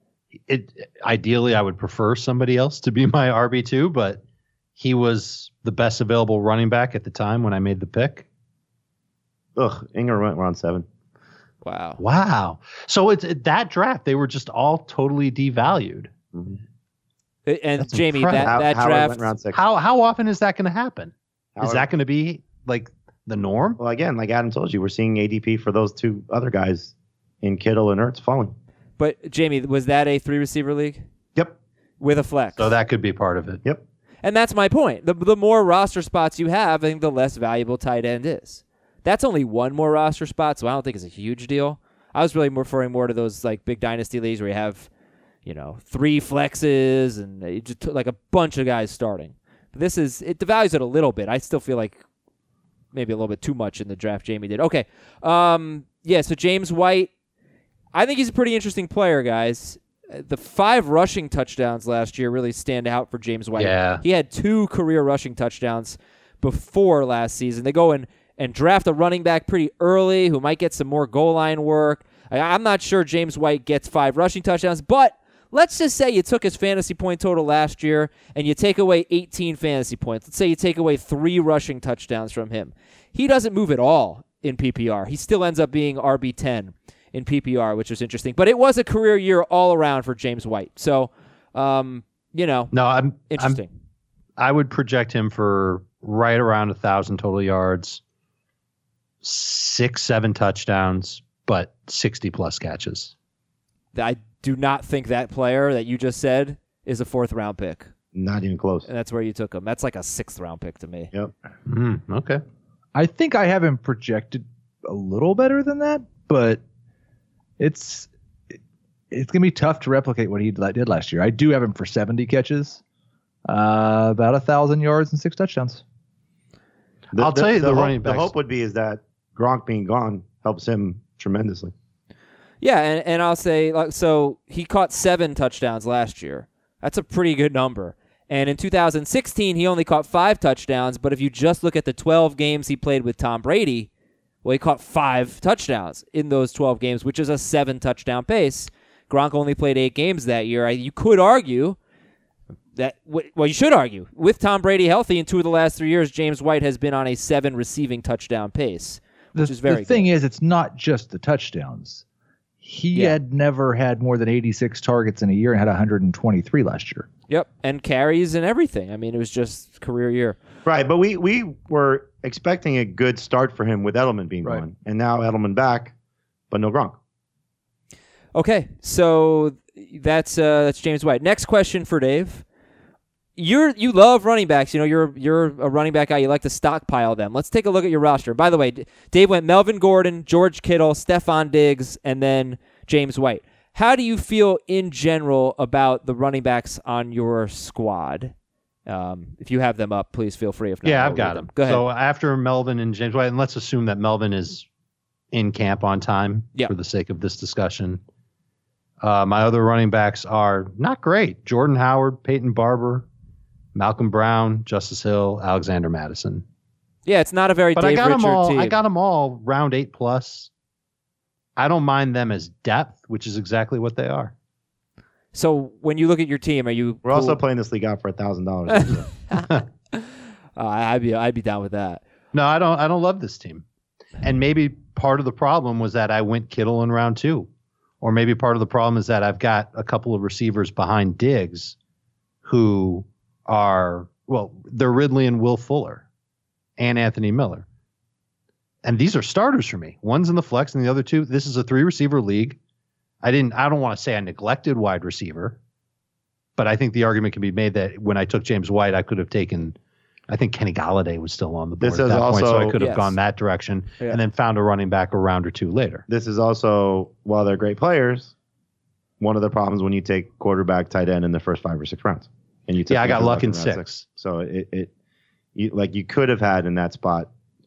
[SPEAKER 4] It ideally I would prefer somebody else to be my R B two, but he was the best available running back at the time when I made the pick.
[SPEAKER 6] Ugh, Ingram went round seven.
[SPEAKER 3] Wow.
[SPEAKER 4] Wow. So it's that draft, they were just all totally devalued.
[SPEAKER 6] Mm-hmm.
[SPEAKER 3] And
[SPEAKER 4] That's
[SPEAKER 3] Jamie,
[SPEAKER 4] incredible.
[SPEAKER 3] that, that
[SPEAKER 6] Howard
[SPEAKER 3] draft.
[SPEAKER 6] went round six.
[SPEAKER 4] How how often is that going to happen?
[SPEAKER 6] Howard-
[SPEAKER 4] Is that going to be like the norm?
[SPEAKER 6] Well, again, like Adam told you, we're seeing A D P for those two other guys in Kittle and Ertz falling.
[SPEAKER 3] But Jamie, was that a three receiver league
[SPEAKER 6] Yep.
[SPEAKER 3] with a flex?
[SPEAKER 4] So that could be part of it.
[SPEAKER 6] Yep.
[SPEAKER 3] And that's my point. The the more roster spots you have, I think the less valuable tight end is. That's only one more roster spot, so I don't think it's a huge deal. I was really referring more to those like big dynasty leagues where you have, you know, three flexes and you just like a bunch of guys starting. But this is it devalues it a little bit. I still feel like maybe a little bit too much in the draft Jamie did. Okay, um, yeah. So James White, I think he's a pretty interesting player, guys. The five rushing touchdowns last year really stand out for James White.
[SPEAKER 4] Yeah.
[SPEAKER 3] He had two career rushing touchdowns before last season. They go and, and draft a running back pretty early who might get some more goal line work. I, I'm not sure James White gets five rushing touchdowns, but let's just say you took his fantasy point total last year and you take away eighteen fantasy points. Let's say you take away three rushing touchdowns from him. He doesn't move at all in P P R. He still ends up being R B ten. In P P R, which was interesting. But it was a career year all around for James White. So, um, you know,
[SPEAKER 4] No, I'm
[SPEAKER 3] interesting.
[SPEAKER 4] I'm, I would project him for right around a thousand total yards, six, seven touchdowns, but sixty plus catches.
[SPEAKER 3] I do not think that player that you just said is a fourth round pick.
[SPEAKER 6] Not even close.
[SPEAKER 3] And that's where you took him. That's like a sixth round pick to me.
[SPEAKER 6] Yep.
[SPEAKER 4] Mm, okay.
[SPEAKER 5] I think I have him projected a little better than that, but it's it's gonna be tough to replicate what he did last year. I do have him for seventy catches, uh, about a thousand yards and six touchdowns.
[SPEAKER 6] The,
[SPEAKER 4] I'll
[SPEAKER 6] the,
[SPEAKER 4] tell you the,
[SPEAKER 6] hope,
[SPEAKER 4] running
[SPEAKER 6] the
[SPEAKER 4] backs.
[SPEAKER 6] hope would be is that Gronk being gone helps him tremendously.
[SPEAKER 3] Yeah, and, and I'll say, like, so he caught seven touchdowns last year. That's a pretty good number. And in two thousand sixteen, he only caught five touchdowns, but if you just look at the twelve games he played with Tom Brady, well, he caught five touchdowns in those twelve games, which is a seven-touchdown pace. Gronk only played eight games that year. You could argue that, well, you should argue, with Tom Brady healthy in two of the last three years, James White has been on a seven receiving touchdown pace, which
[SPEAKER 5] The,
[SPEAKER 3] is very
[SPEAKER 5] the thing
[SPEAKER 3] good.
[SPEAKER 5] is, it's not just the touchdowns. He
[SPEAKER 3] Yeah.
[SPEAKER 5] had never had more than eighty-six targets in a year and had one hundred twenty-three last year.
[SPEAKER 3] Yep, and carries and everything. I mean, it was just career year.
[SPEAKER 6] Right, but we we were expecting a good start for him with Edelman being
[SPEAKER 5] Right.
[SPEAKER 6] gone, and now Edelman back, but no Gronk.
[SPEAKER 3] Okay, so that's uh, that's James White. Next question for Dave. You're you love running backs. You know you're you're a running back guy. You like to stockpile them. Let's take a look at your roster. By the way, D- Dave went Melvin Gordon, George Kittle, Stephon Diggs, and then James White. How do you feel in general about the running backs on your squad? Um, if you have them up, please feel free. If not,
[SPEAKER 4] Yeah,
[SPEAKER 3] I'll
[SPEAKER 4] I've got
[SPEAKER 3] read
[SPEAKER 4] him.
[SPEAKER 3] Go ahead.
[SPEAKER 4] So after Melvin and James White, and let's assume that Melvin is in camp on time
[SPEAKER 3] Yeah.
[SPEAKER 4] for the sake of this discussion. Uh, my other running backs are not great. Jordan Howard, Peyton Barber, Malcolm Brown, Justice Hill, Alexander Madison.
[SPEAKER 3] yeah, it's not a very
[SPEAKER 4] But
[SPEAKER 3] Dave
[SPEAKER 4] I got them
[SPEAKER 3] Richard
[SPEAKER 4] all.
[SPEAKER 3] team.
[SPEAKER 4] I got them all round eight plus. I don't mind them as depth, which is exactly what they are.
[SPEAKER 3] So when you look at your team, are you?
[SPEAKER 6] We're
[SPEAKER 3] cool?
[SPEAKER 6] also playing this league out for a thousand dollars.
[SPEAKER 3] Uh, I'd be I'd be down with that.
[SPEAKER 4] No, I don't. I don't love this team. And maybe part of the problem was that I went Kittle in round two Or maybe part of the problem is that I've got a couple of receivers behind Diggs who are, well, they're Ridley and Will Fuller and Anthony Miller. And these are starters for me. One's in the flex and the other two, this is a three receiver league. I didn't, I don't want to say I neglected wide receiver, but I think the argument can be made that when I took James White, I could have taken, I think Kenny Golladay was still on the board
[SPEAKER 6] This
[SPEAKER 4] at
[SPEAKER 6] is
[SPEAKER 4] that
[SPEAKER 6] also,
[SPEAKER 4] point, so I could have
[SPEAKER 3] yes.
[SPEAKER 4] gone that direction
[SPEAKER 3] Yeah.
[SPEAKER 4] and then found a running back a round or two later.
[SPEAKER 6] This is also, while they're great players, one of the problems when you take quarterback, tight end in the first five or six rounds. And you took
[SPEAKER 4] Yeah, I got
[SPEAKER 6] Andrew
[SPEAKER 4] luck in
[SPEAKER 6] round
[SPEAKER 4] six.
[SPEAKER 6] So it, it you, like you could have had in that spot,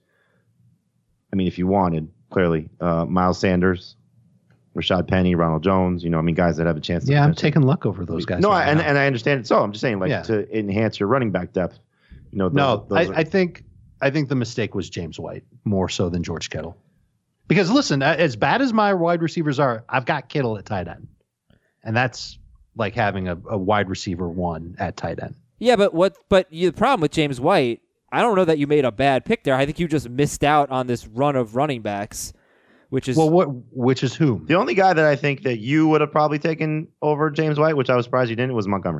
[SPEAKER 6] I mean, if you wanted, clearly, uh, Miles Sanders, Rashad Penny, Ronald Jones, you know, I mean, guys that have a chance to
[SPEAKER 4] Yeah, I'm
[SPEAKER 6] potentially-
[SPEAKER 4] taking luck over those guys.
[SPEAKER 6] No,
[SPEAKER 4] right
[SPEAKER 6] I, and,
[SPEAKER 4] now.
[SPEAKER 6] and I understand it. So I'm just saying, like,
[SPEAKER 4] Yeah.
[SPEAKER 6] to enhance your running back depth, you know, those,
[SPEAKER 4] No,
[SPEAKER 6] those
[SPEAKER 4] I,
[SPEAKER 6] are,
[SPEAKER 4] I think I think the mistake was James White more so than George Kittle. Because listen, as bad as my wide receivers are, I've got Kittle at tight end, and that's like having a, a wide receiver one at tight end.
[SPEAKER 3] Yeah, but what? But you, the problem with James White, I don't know that you made a bad pick there. I think you just missed out on this run of running backs, which is
[SPEAKER 4] Well, what which is whom?
[SPEAKER 6] the only guy that I think that you would have probably taken over James White, which I was surprised you didn't, was Montgomery.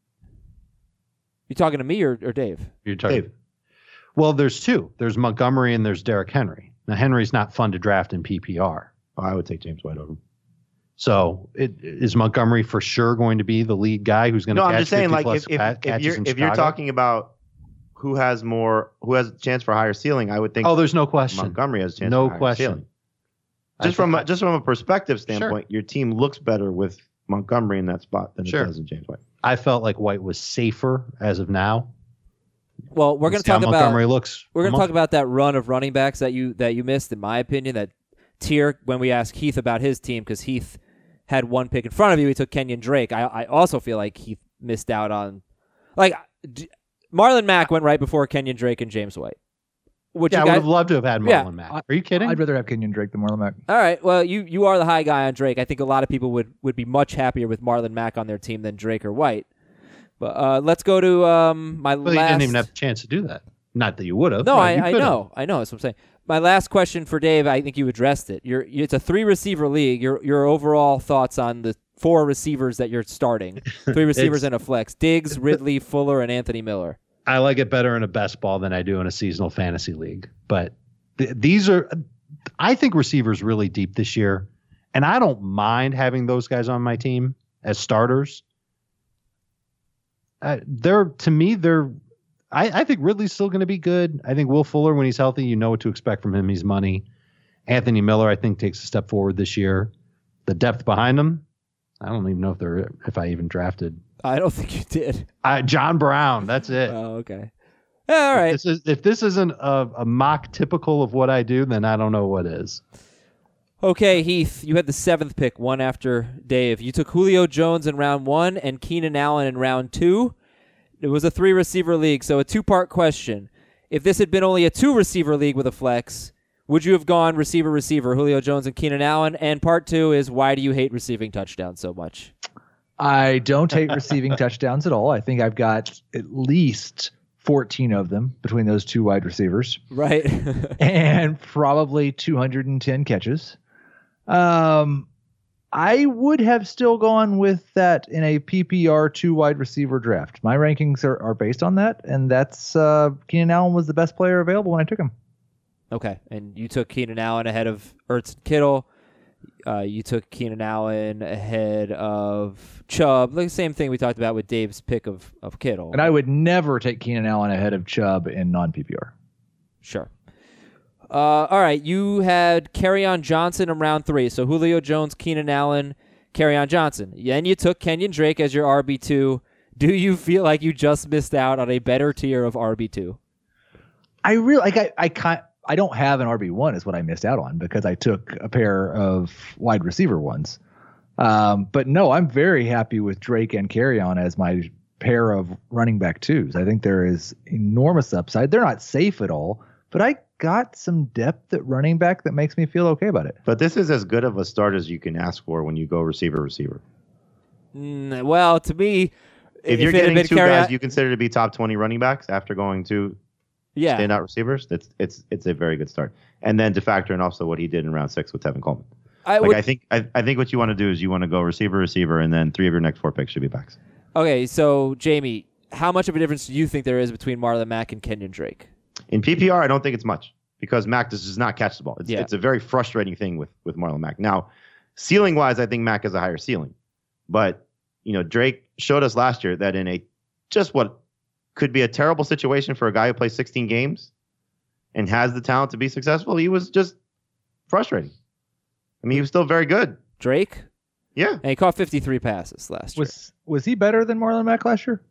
[SPEAKER 3] you talking to me or, or Dave?
[SPEAKER 4] You're talking.
[SPEAKER 6] Dave.
[SPEAKER 4] Well, there's two. There's Montgomery and there's Derrick Henry. Now Henry's not fun to draft in P P R.
[SPEAKER 6] Oh, I would take James White over him.
[SPEAKER 4] So it, is Montgomery for sure going to be the lead guy who's going to
[SPEAKER 6] No,
[SPEAKER 4] catch
[SPEAKER 6] I'm just saying,
[SPEAKER 4] fifty
[SPEAKER 6] like,
[SPEAKER 4] plus
[SPEAKER 6] if, if,
[SPEAKER 4] pa-
[SPEAKER 6] if
[SPEAKER 4] catches
[SPEAKER 6] you're
[SPEAKER 4] in
[SPEAKER 6] if you're
[SPEAKER 4] Chicago?
[SPEAKER 6] talking about who has more, who has a chance for a higher ceiling, I would think
[SPEAKER 4] Oh, there's no question.
[SPEAKER 6] Montgomery has a chance
[SPEAKER 4] No
[SPEAKER 6] for a higher
[SPEAKER 4] question.
[SPEAKER 6] ceiling.
[SPEAKER 4] I
[SPEAKER 6] Just from
[SPEAKER 4] think-
[SPEAKER 6] a, just from a perspective standpoint, your team looks better with Montgomery in that spot than
[SPEAKER 4] Sure.
[SPEAKER 6] it does in James White.
[SPEAKER 4] I felt like White was safer as of now.
[SPEAKER 3] Well, we're going to
[SPEAKER 4] See how
[SPEAKER 3] talk about
[SPEAKER 4] Montgomery looks.
[SPEAKER 3] we're going to
[SPEAKER 4] Mon-
[SPEAKER 3] talk about that run of running backs that you that you missed, in my opinion. That tier when we asked Heath about his team, because Heath had one pick in front of you, he took Kenyon Drake. I I also feel like Heath missed out on, like, d- Marlon Mack went right before Kenyon Drake and James White. Would
[SPEAKER 4] Yeah, I
[SPEAKER 3] you
[SPEAKER 4] would
[SPEAKER 3] guys?
[SPEAKER 4] have loved to have had Marlon
[SPEAKER 3] Yeah.
[SPEAKER 4] Mack. Are you kidding?
[SPEAKER 5] I'd rather have Kenyon Drake than Marlon Mack.
[SPEAKER 3] All right. Well, you you are the high guy on Drake. I think a lot of people would, would be much happier with Marlon Mack on their team than Drake or White. But uh, let's go to um, my
[SPEAKER 4] well,
[SPEAKER 3] last.
[SPEAKER 4] you didn't even have a chance to do that. Not that you would have.
[SPEAKER 3] No,
[SPEAKER 4] but
[SPEAKER 3] I,
[SPEAKER 4] you
[SPEAKER 3] I
[SPEAKER 4] could have.
[SPEAKER 3] know, I know. That's what I'm saying. My last question for Dave, I think you addressed it. You're, it's a three receiver league. Your your overall thoughts on the four receivers that you're starting? Three receivers
[SPEAKER 4] It's-
[SPEAKER 3] and a flex: Diggs, Ridley, Fuller, and Anthony Miller.
[SPEAKER 4] I like it better in a best ball than I do in a seasonal fantasy league. But th- these are, I think receivers really deep this year, and I don't mind having those guys on my team as starters. Uh, they're to me, they're. I, I think Ridley's still going to be good. I think Will Fuller, when he's healthy, you know what to expect from him. He's money. Anthony Miller, I think, takes a step forward this year. The depth behind him, I don't even know if they're if I even drafted.
[SPEAKER 3] I don't think you did.
[SPEAKER 4] Uh, John Brown, that's it.
[SPEAKER 3] Oh, okay. Yeah, all right.
[SPEAKER 4] This is, if this isn't a, a mock typical of what I do, then I don't know what is.
[SPEAKER 3] Okay, Heath, you had the seventh pick, one after Dave. You took Julio Jones in round one and Keenan Allen in round two. It was a three-receiver league, so a two-part question. If this had been only a two-receiver league with a flex, would you have gone receiver-receiver, Julio Jones and Keenan Allen? And part two is, why do you hate receiving touchdowns so much?
[SPEAKER 5] I don't hate receiving touchdowns at all. I think I've got at least fourteen of them between those two wide receivers.
[SPEAKER 3] Right.
[SPEAKER 5] And probably two hundred ten catches. Um, I would have still gone with that in a P P R two wide receiver draft. My rankings are, are based on that, and that's uh, Keenan Allen was the best player available when I took him.
[SPEAKER 3] Okay, and you took Keenan Allen ahead of Ertz and Kittle. Uh, you took Keenan Allen ahead of Chubb. Like the same thing we talked about with Dave's pick of, of Kittle.
[SPEAKER 5] And I would never take Keenan Allen ahead of Chubb in non-P P R.
[SPEAKER 3] Sure. Uh, all right, you had Kerryon Johnson in round three. So Julio Jones, Keenan Allen, Kerryon Johnson. Then you took Kenyon Drake as your R B two. Do you feel like you just missed out on a better tier of R B two?
[SPEAKER 5] I really like. I I can't. I don't have an R B one is what I missed out on because I took a pair of wide receiver ones. Um, but no, I'm very happy with Drake and Kerryon as my pair of running back twos. I think there is enormous upside. They're not safe at all, but I got some depth at running back that makes me feel okay about it.
[SPEAKER 6] But this is as good of a start as you can ask for when you go receiver receiver.
[SPEAKER 3] Mm, well, to me,
[SPEAKER 6] If, you're
[SPEAKER 3] it had
[SPEAKER 6] getting
[SPEAKER 3] been
[SPEAKER 6] two
[SPEAKER 3] Kerryon-
[SPEAKER 6] guys you consider to be top twenty running backs after going to
[SPEAKER 3] yeah,
[SPEAKER 6] standout receivers, it's it's it's a very good start. And then to factor in also what he did in round six with Tevin Coleman.
[SPEAKER 3] I
[SPEAKER 6] like
[SPEAKER 3] would,
[SPEAKER 6] I think I, I think what you want to do is you want to go receiver, receiver, and then three of your next four picks should be backs.
[SPEAKER 3] Okay, so Jamie, how much of a difference do you think there is between Marlon Mack and Kenyon Drake?
[SPEAKER 6] In P P R, I don't think it's much because Mack does, does not catch the ball. It's,
[SPEAKER 3] Yeah.
[SPEAKER 6] it's a very frustrating thing with with Marlon Mack. Now, ceiling wise, I think Mack has a higher ceiling, but you know Drake showed us last year that in a just what could be a terrible situation for a guy who plays sixteen games and has the talent to be successful, he was just frustrating. I mean, he was still very good.
[SPEAKER 3] Drake?
[SPEAKER 6] Yeah,
[SPEAKER 3] And he caught fifty-three passes last year.
[SPEAKER 5] Was was he better than Marlon Mack last year?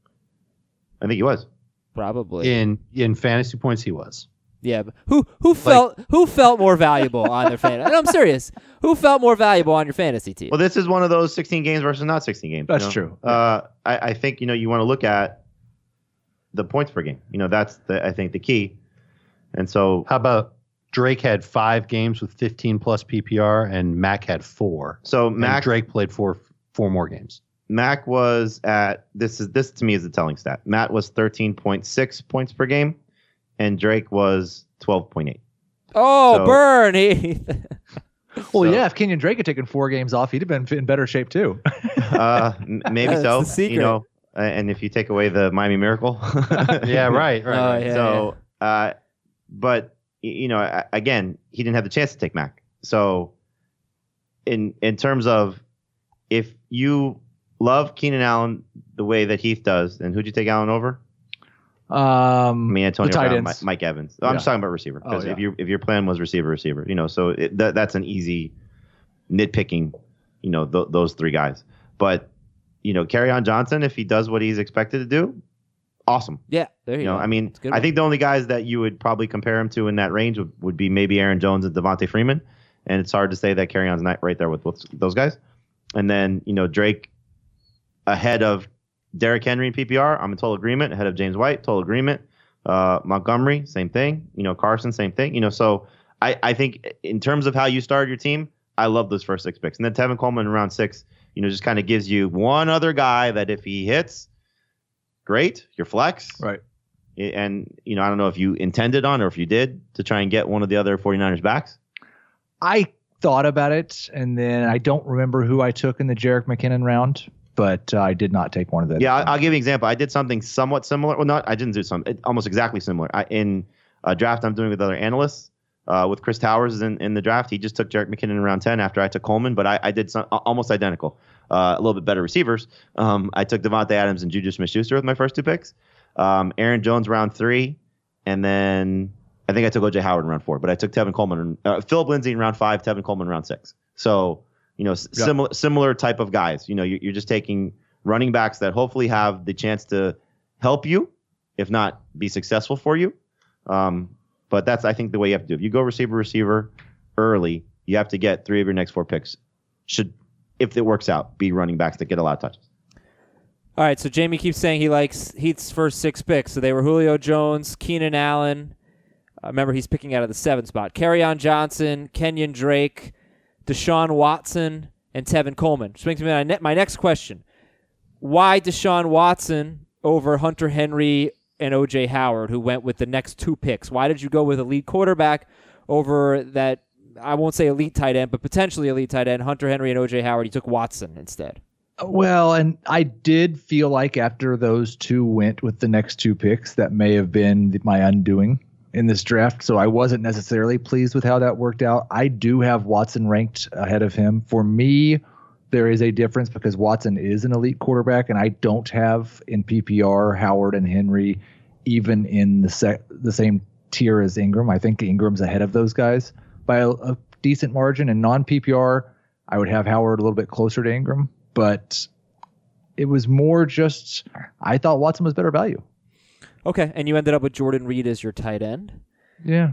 [SPEAKER 6] I think he was.
[SPEAKER 3] Probably.
[SPEAKER 4] In in fantasy points, he was.
[SPEAKER 3] Yeah, but who who felt who felt more valuable on their fantasy? I'm serious. Who felt more valuable on your fantasy team?
[SPEAKER 6] Well, this is one of those sixteen games versus not sixteen games.
[SPEAKER 5] That's
[SPEAKER 6] you know?
[SPEAKER 5] true.
[SPEAKER 6] Uh, I, I think you know you want to look at the points per game. You know that's the I think the key. And so
[SPEAKER 4] How about Drake had five games with fifteen plus P P R, and Mack had four.
[SPEAKER 6] so
[SPEAKER 4] And
[SPEAKER 6] Mac
[SPEAKER 4] Drake played four four more games.
[SPEAKER 6] Mac was at this is this to me is a telling stat. Matt was thirteen point six points per game, and Drake was twelve point eight.
[SPEAKER 3] oh,
[SPEAKER 6] so-
[SPEAKER 3] burn! He,
[SPEAKER 5] Well,
[SPEAKER 6] So-
[SPEAKER 5] yeah. If Kenyon Drake had taken four games off, he'd have been in better shape too.
[SPEAKER 6] Uh, m- maybe
[SPEAKER 3] That's
[SPEAKER 6] so.
[SPEAKER 3] the secret.
[SPEAKER 6] You know, uh, and if you take away the Miami Miracle,
[SPEAKER 4] Yeah, right, right.
[SPEAKER 3] Oh,
[SPEAKER 4] right.
[SPEAKER 3] yeah.
[SPEAKER 6] so, uh, but y- you know, a- again, he didn't have the chance to take Mac. So, in in terms of if you love Keenan Allen the way that Heath does, then who'd you take Allen over?
[SPEAKER 5] Um,
[SPEAKER 6] I mean, Antonio
[SPEAKER 5] the tight
[SPEAKER 6] Brown, Mi-
[SPEAKER 5] ends.
[SPEAKER 6] Mike Evans. I'm
[SPEAKER 5] Yeah.
[SPEAKER 6] just talking about receiver
[SPEAKER 5] Oh,
[SPEAKER 6] because
[SPEAKER 5] yeah.
[SPEAKER 6] if you if your plan was receiver, receiver, you know, so it, that that's an easy nitpicking, you know, th- those three guys. But you know, Kerryon Johnson, if he does what he's expected to do, awesome.
[SPEAKER 3] yeah, there you,
[SPEAKER 6] You know,
[SPEAKER 3] go.
[SPEAKER 6] I mean,
[SPEAKER 3] It's a good
[SPEAKER 6] I
[SPEAKER 3] one.
[SPEAKER 6] think the only guys that you would probably compare him to in that range would, would be maybe Aaron Jones and Devontae Freeman, and it's hard to say that Kerryon's not right there with, with those guys. And then you know Drake ahead of Derrick Henry in P P R, I'm in total agreement. Ahead of James White, total agreement. Uh, Montgomery, same thing. You know, Carson, same thing. You know, so I, I think in terms of how you started your team, I love those first six picks. And then Tevin Coleman in round six, you know, just kind of gives you one other guy that if he hits, great, your flex.
[SPEAKER 5] Right.
[SPEAKER 6] And, you know, I don't know if you intended on or if you did to try and get one of the other 49ers backs.
[SPEAKER 5] I thought about it, and then I don't remember who I took in the Jerick McKinnon round, but uh, I did not take one of them.
[SPEAKER 6] Yeah, I- I'll give you an example. I did something somewhat similar. Well, not, I didn't do something, it, almost exactly similar. I, in a draft I'm doing with other analysts, uh, with Chris Towers in, in the draft, he just took Jerick McKinnon in round ten after I took Coleman, but I, I did some almost identical. Uh, a little bit better receivers. Um, I took Devontae Adams and Juju Smith-Schuster with my first two picks. Um, Aaron Jones round three, and then I think I took O J Howard in round four, but I took Tevin Coleman, uh, Philip Lindsay in round five, Tevin Coleman in round six. So, you know, s-
[SPEAKER 5] Yeah.
[SPEAKER 6] similar similar type of guys. You know, you're, you're just taking running backs that hopefully have the chance to help you, if not be successful for you. Um, but that's, I think, the way you have to do it. If you go receiver, receiver early, you have to get three of your next four picks. Should, if it works out, be running backs that get a lot of touches.
[SPEAKER 3] All right, so Jamie keeps saying he likes Heath's first six picks. So they were Julio Jones, Keenan Allen. Uh, remember, he's picking out of the seventh spot. Kerryon Johnson, Kenyon Drake, Deshaun Watson, and Tevin Coleman. Which brings me to my, ne- my next question. Why Deshaun Watson over Hunter Henry and O J Howard, who went with the next two picks? Why did you go with elite quarterback over that, I won't say elite tight end, but potentially elite tight end, Hunter Henry and O J Howard? You took Watson instead.
[SPEAKER 5] Well, and I did feel like after those two went with the next two picks, that may have been my undoing in this draft. So I wasn't necessarily pleased with how that worked out. I do have Watson ranked ahead of him. For me, there is a difference because Watson is an elite quarterback, and I don't have in P P R Howard and Henry even in the sec- the same tier as Ingram. I think Ingram's ahead of those guys by a, a decent margin. And non-P P R, I would have Howard a little bit closer to Ingram. But it was more just I thought Watson was better value.
[SPEAKER 3] Okay, and you ended up with Jordan Reed as your tight end.
[SPEAKER 5] Yeah.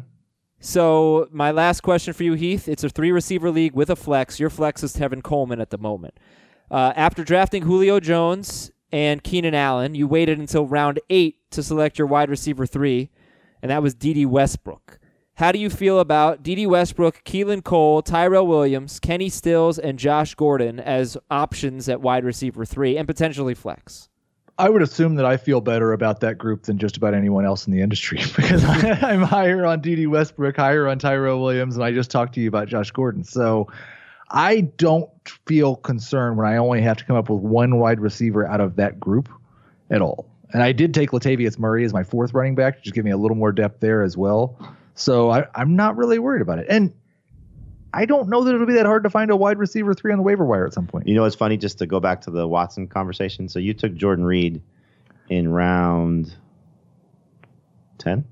[SPEAKER 3] So my last question for you, Heath. It's a three-receiver league with a flex. Your flex is Tevin Coleman at the moment. Uh, after drafting Julio Jones and Keenan Allen, you waited until round eight to select your wide receiver three, and that was Dede Westbrook. How do you feel about Dede Westbrook, Keelan Cole, Tyrell Williams, Kenny Stills, and Josh Gordon as options at wide receiver three and potentially flex?
[SPEAKER 5] I would assume that I feel better about that group than just about anyone else in the industry because I, I'm higher on Dede Westbrook, higher on Tyrell Williams, and I just talked to you about Josh Gordon. So I don't feel concerned when I only have to come up with one wide receiver out of that group at all. And I did take Latavius Murray as my fourth running back, just give me a little more depth there as well. So I, I'm not really worried about it. And I don't know that it'll be that hard to find a wide receiver three on the waiver wire at some point.
[SPEAKER 6] You know, it's funny, just to go back to the Watson conversation. So you took Jordan Reed in round ten?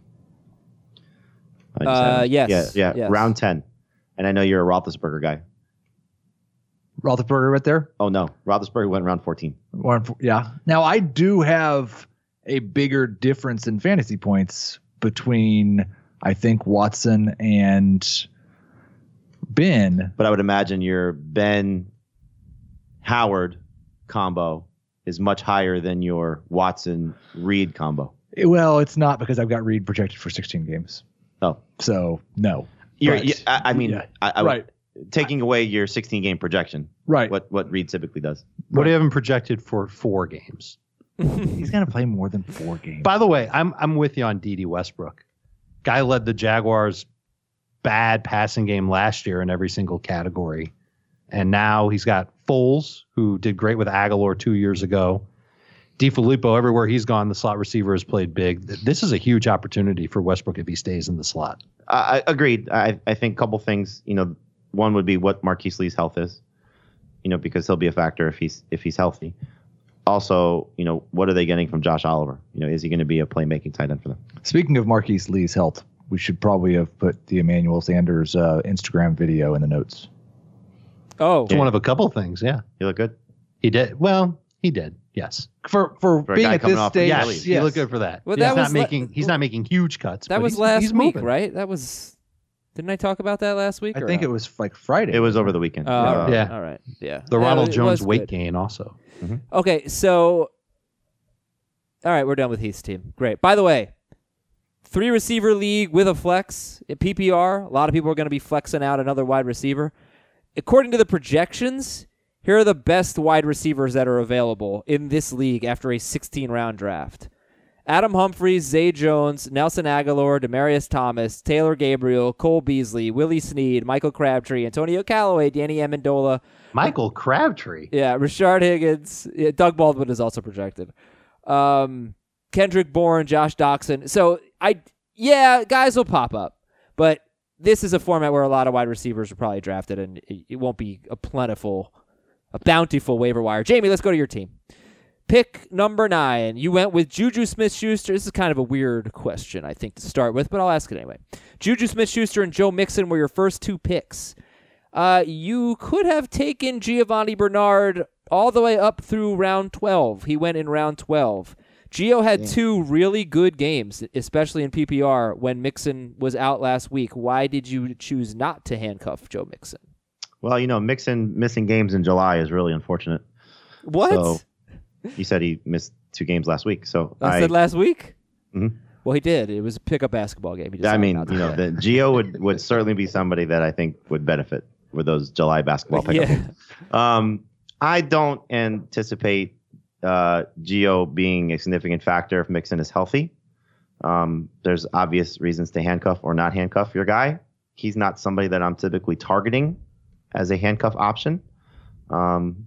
[SPEAKER 3] Uh, yes.
[SPEAKER 6] Yeah, yeah,
[SPEAKER 3] yes.
[SPEAKER 6] round ten. And I know you're a Roethlisberger guy.
[SPEAKER 5] Roethlisberger right there?
[SPEAKER 6] Oh, no. Roethlisberger went round fourteen.
[SPEAKER 5] One, yeah. Now, I do have a bigger difference in fantasy points between, I think, Watson and Ben.
[SPEAKER 6] But I would imagine your Ben Howard combo is much higher than your Watson Reed combo.
[SPEAKER 5] Well, it's not, because I've got Reed projected for sixteen games.
[SPEAKER 6] Oh.
[SPEAKER 5] So, no.
[SPEAKER 6] You're,
[SPEAKER 5] But-
[SPEAKER 6] you, I, I mean,
[SPEAKER 5] yeah,
[SPEAKER 6] I, I,
[SPEAKER 5] right.
[SPEAKER 6] taking away your sixteen game projection,
[SPEAKER 5] Right.
[SPEAKER 6] what, what Reed typically does.
[SPEAKER 4] What do you have him projected for four games?
[SPEAKER 5] He's going to play more than four games.
[SPEAKER 4] By the way, I'm I'm with you on Dede Westbrook. Guy led the Jaguars' bad passing game last year in every single category. And now he's got Foles, who did great with Aguilar two years ago. DeFilippo, everywhere he's gone, the slot receiver has played big. This is a huge opportunity for Westbrook if he stays in the slot.
[SPEAKER 6] I, I agreed. I, I think a couple things, you know, one would be what Marquise Lee's health is, you know, because he'll be a factor if he's if he's healthy. Also, you know, what are they getting from Josh Oliver? You know, is he going to be a playmaking tight end for them?
[SPEAKER 5] Speaking of Marquise Lee's health, we should probably have put the Emmanuel Sanders uh, Instagram video in the notes.
[SPEAKER 3] Oh,
[SPEAKER 4] It's one of a couple things, yeah.
[SPEAKER 6] You look good.
[SPEAKER 4] He did. Well, he did, yes.
[SPEAKER 5] For for,
[SPEAKER 6] For a
[SPEAKER 5] being
[SPEAKER 6] guy
[SPEAKER 5] at
[SPEAKER 6] coming
[SPEAKER 5] this
[SPEAKER 6] off
[SPEAKER 5] stage,
[SPEAKER 6] the
[SPEAKER 4] Yes,
[SPEAKER 6] Yes.
[SPEAKER 4] he looked good for that.
[SPEAKER 3] Well,
[SPEAKER 4] he's
[SPEAKER 3] that
[SPEAKER 4] not
[SPEAKER 3] was la-
[SPEAKER 4] making he's not making huge cuts.
[SPEAKER 3] that
[SPEAKER 4] but
[SPEAKER 3] was
[SPEAKER 4] he's-
[SPEAKER 3] last
[SPEAKER 4] he's
[SPEAKER 3] week,
[SPEAKER 4] moving.
[SPEAKER 3] right? That was. Didn't I talk about that last week?
[SPEAKER 5] I
[SPEAKER 3] or
[SPEAKER 5] think
[SPEAKER 3] no?
[SPEAKER 5] it was like Friday.
[SPEAKER 6] It was over the weekend.
[SPEAKER 3] Oh, all
[SPEAKER 6] Uh,
[SPEAKER 3] right.
[SPEAKER 4] Yeah.
[SPEAKER 3] All right. Yeah.
[SPEAKER 4] The
[SPEAKER 3] Yeah,
[SPEAKER 4] Ronald
[SPEAKER 3] it
[SPEAKER 4] Jones
[SPEAKER 3] was
[SPEAKER 4] weight
[SPEAKER 3] good.
[SPEAKER 4] gain also.
[SPEAKER 3] Okay, so all right, we're done with Heath's team. Great. By the way, three receiver league with a flex at P P R. A lot of people are going to be flexing out another wide receiver. According to the projections, here are the best wide receivers that are available in this league after a sixteen round draft. Adam Humphries, Zay Jones, Nelson Aguilar, Demaryius Thomas, Taylor Gabriel, Cole Beasley, Willie Snead, Michael Crabtree, Antonio Callaway, Danny Amendola,
[SPEAKER 4] Michael Crabtree.
[SPEAKER 3] yeah, Rashard Higgins. Yeah, Doug Baldwin is also projected. Um, Kendrick Bourne, Josh Doxson. So, I yeah, guys will pop up. But this is a format where a lot of wide receivers are probably drafted, and it, it won't be a plentiful, a bountiful waiver wire. Jamie, let's go to your team. Pick number nine. You went with Juju Smith-Schuster. This is kind of a weird question, I think, to start with, but I'll ask it anyway. Juju Smith-Schuster and Joe Mixon were your first two picks. Uh, you could have taken Giovanni Bernard all the way up through round twelve. He went in round twelve. Gio had two really good games, especially in P P R, when Mixon was out last week. Why did you choose not to handcuff Joe Mixon?
[SPEAKER 6] Well, you know, Mixon missing games in July is really unfortunate.
[SPEAKER 3] What?
[SPEAKER 6] So, you said he missed two games last week. So
[SPEAKER 3] I,
[SPEAKER 6] I,
[SPEAKER 3] said last week?
[SPEAKER 6] Mhm.
[SPEAKER 3] Well, he did. It was a pickup basketball game. He
[SPEAKER 6] I
[SPEAKER 3] decided
[SPEAKER 6] mean,
[SPEAKER 3] not to
[SPEAKER 6] you know,
[SPEAKER 3] play.
[SPEAKER 6] the Gio would, would certainly be somebody that I think would benefit with those July basketball pickup
[SPEAKER 3] Yeah.
[SPEAKER 6] games. Um, I don't anticipate uh, Gio being a significant factor if Mixon is healthy. Um, there's obvious reasons to handcuff or not handcuff your guy. He's not somebody that I'm typically targeting as a handcuff option. Um,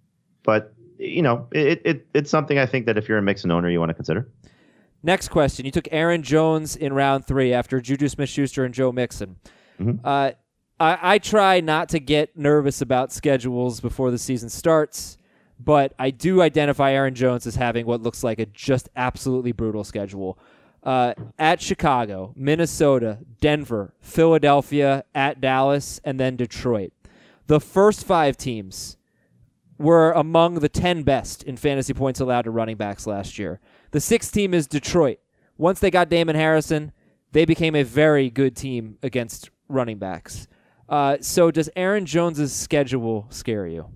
[SPEAKER 6] but, you know, it, it it's something I think that if you're a Mixon owner, you want to consider.
[SPEAKER 3] Next question. You took Aaron Jones in round three after Juju Smith-Schuster and Joe Mixon.
[SPEAKER 6] Mhm.
[SPEAKER 3] Uh, I, I try not to get nervous about schedules before the season starts, but I do identify Aaron Jones as having what looks like a just absolutely brutal schedule. Uh, at Chicago, Minnesota, Denver, Philadelphia, at Dallas, and then Detroit. The first five teams were among the ten best in fantasy points allowed to running backs last year. The sixth team is Detroit. Once they got Damon Harrison, they became a very good team against running backs. Uh, so does Aaron Jones's schedule scare you?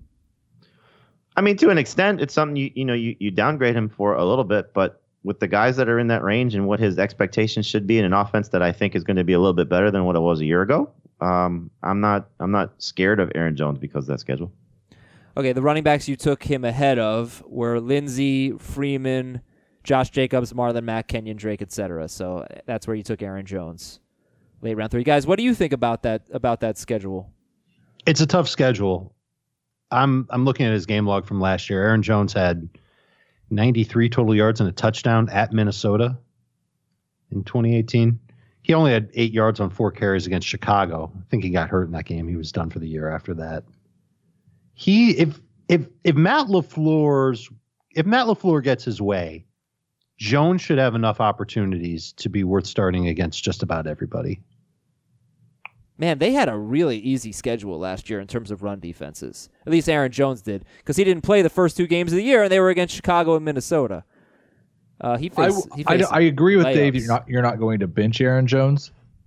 [SPEAKER 6] I mean, to an extent, it's something you you know you, you downgrade him for a little bit, but with the guys that are in that range and what his expectations should be in an offense that I think is going to be a little bit better than what it was a year ago, um, I'm not I'm not scared of Aaron Jones because of that schedule.
[SPEAKER 3] Okay, the running backs you took him ahead of were Lindsey, Freeman, Josh Jacobs, Marlon Mack, Kenyon Drake, et cetera. So that's where you took Aaron Jones, late round three. Guys, what do you think about that about that schedule?
[SPEAKER 4] It's a tough schedule. I'm I'm looking at his game log from last year. Aaron Jones had ninety-three total yards and a touchdown at Minnesota in twenty eighteen. He only had eight yards on four carries against Chicago. I think he got hurt in that game. He was done for the year after that. He if if if Matt LaFleur's if Matt LaFleur gets his way, Jones should have enough opportunities to be worth starting against just about everybody.
[SPEAKER 3] Man, they had a really easy schedule last year in terms of run defenses. At least Aaron Jones did, because he didn't play the first two games of the year, and they were against Chicago and Minnesota. Uh, he faced.
[SPEAKER 5] I,
[SPEAKER 3] he
[SPEAKER 5] I,
[SPEAKER 3] faced
[SPEAKER 5] I agree with
[SPEAKER 3] layups.
[SPEAKER 5] Dave. You're not you're not going to bench Aaron Jones.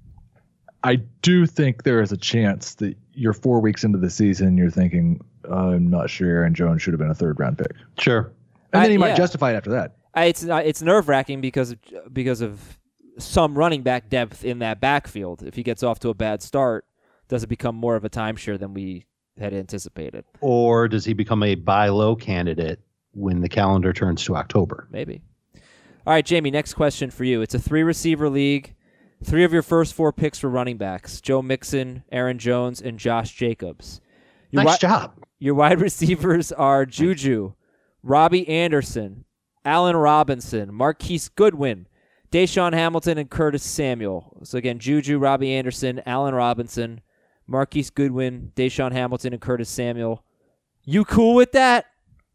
[SPEAKER 5] I do think there is a chance that you're four weeks into the season, you're thinking, I'm not sure Aaron Jones should have been a third round pick.
[SPEAKER 4] Sure,
[SPEAKER 5] and then
[SPEAKER 3] I-
[SPEAKER 5] he might
[SPEAKER 3] yeah.
[SPEAKER 5] justify it after that.
[SPEAKER 3] I, it's uh, it's nerve wracking because of, because of some running back depth in that backfield. If he gets off to a bad start, does it become more of a timeshare than we had anticipated?
[SPEAKER 4] or does he become a buy low candidate when the calendar turns to October?
[SPEAKER 3] Maybe. All right, Jamie, next question for you. It's a three-receiver league. Three of your first four picks were running backs: Joe Mixon, Aaron Jones, and Josh Jacobs. Your
[SPEAKER 4] Nice
[SPEAKER 3] wi-
[SPEAKER 4] job.
[SPEAKER 3] Your wide receivers are Juju, Robbie Anderson, Allen Robinson, Marquise Goodwin, Deshaun Hamilton, and Curtis Samuel. So again, Juju, Robbie Anderson, Allen Robinson, Marquise Goodwin, Deshaun Hamilton, and Curtis Samuel. You cool with that?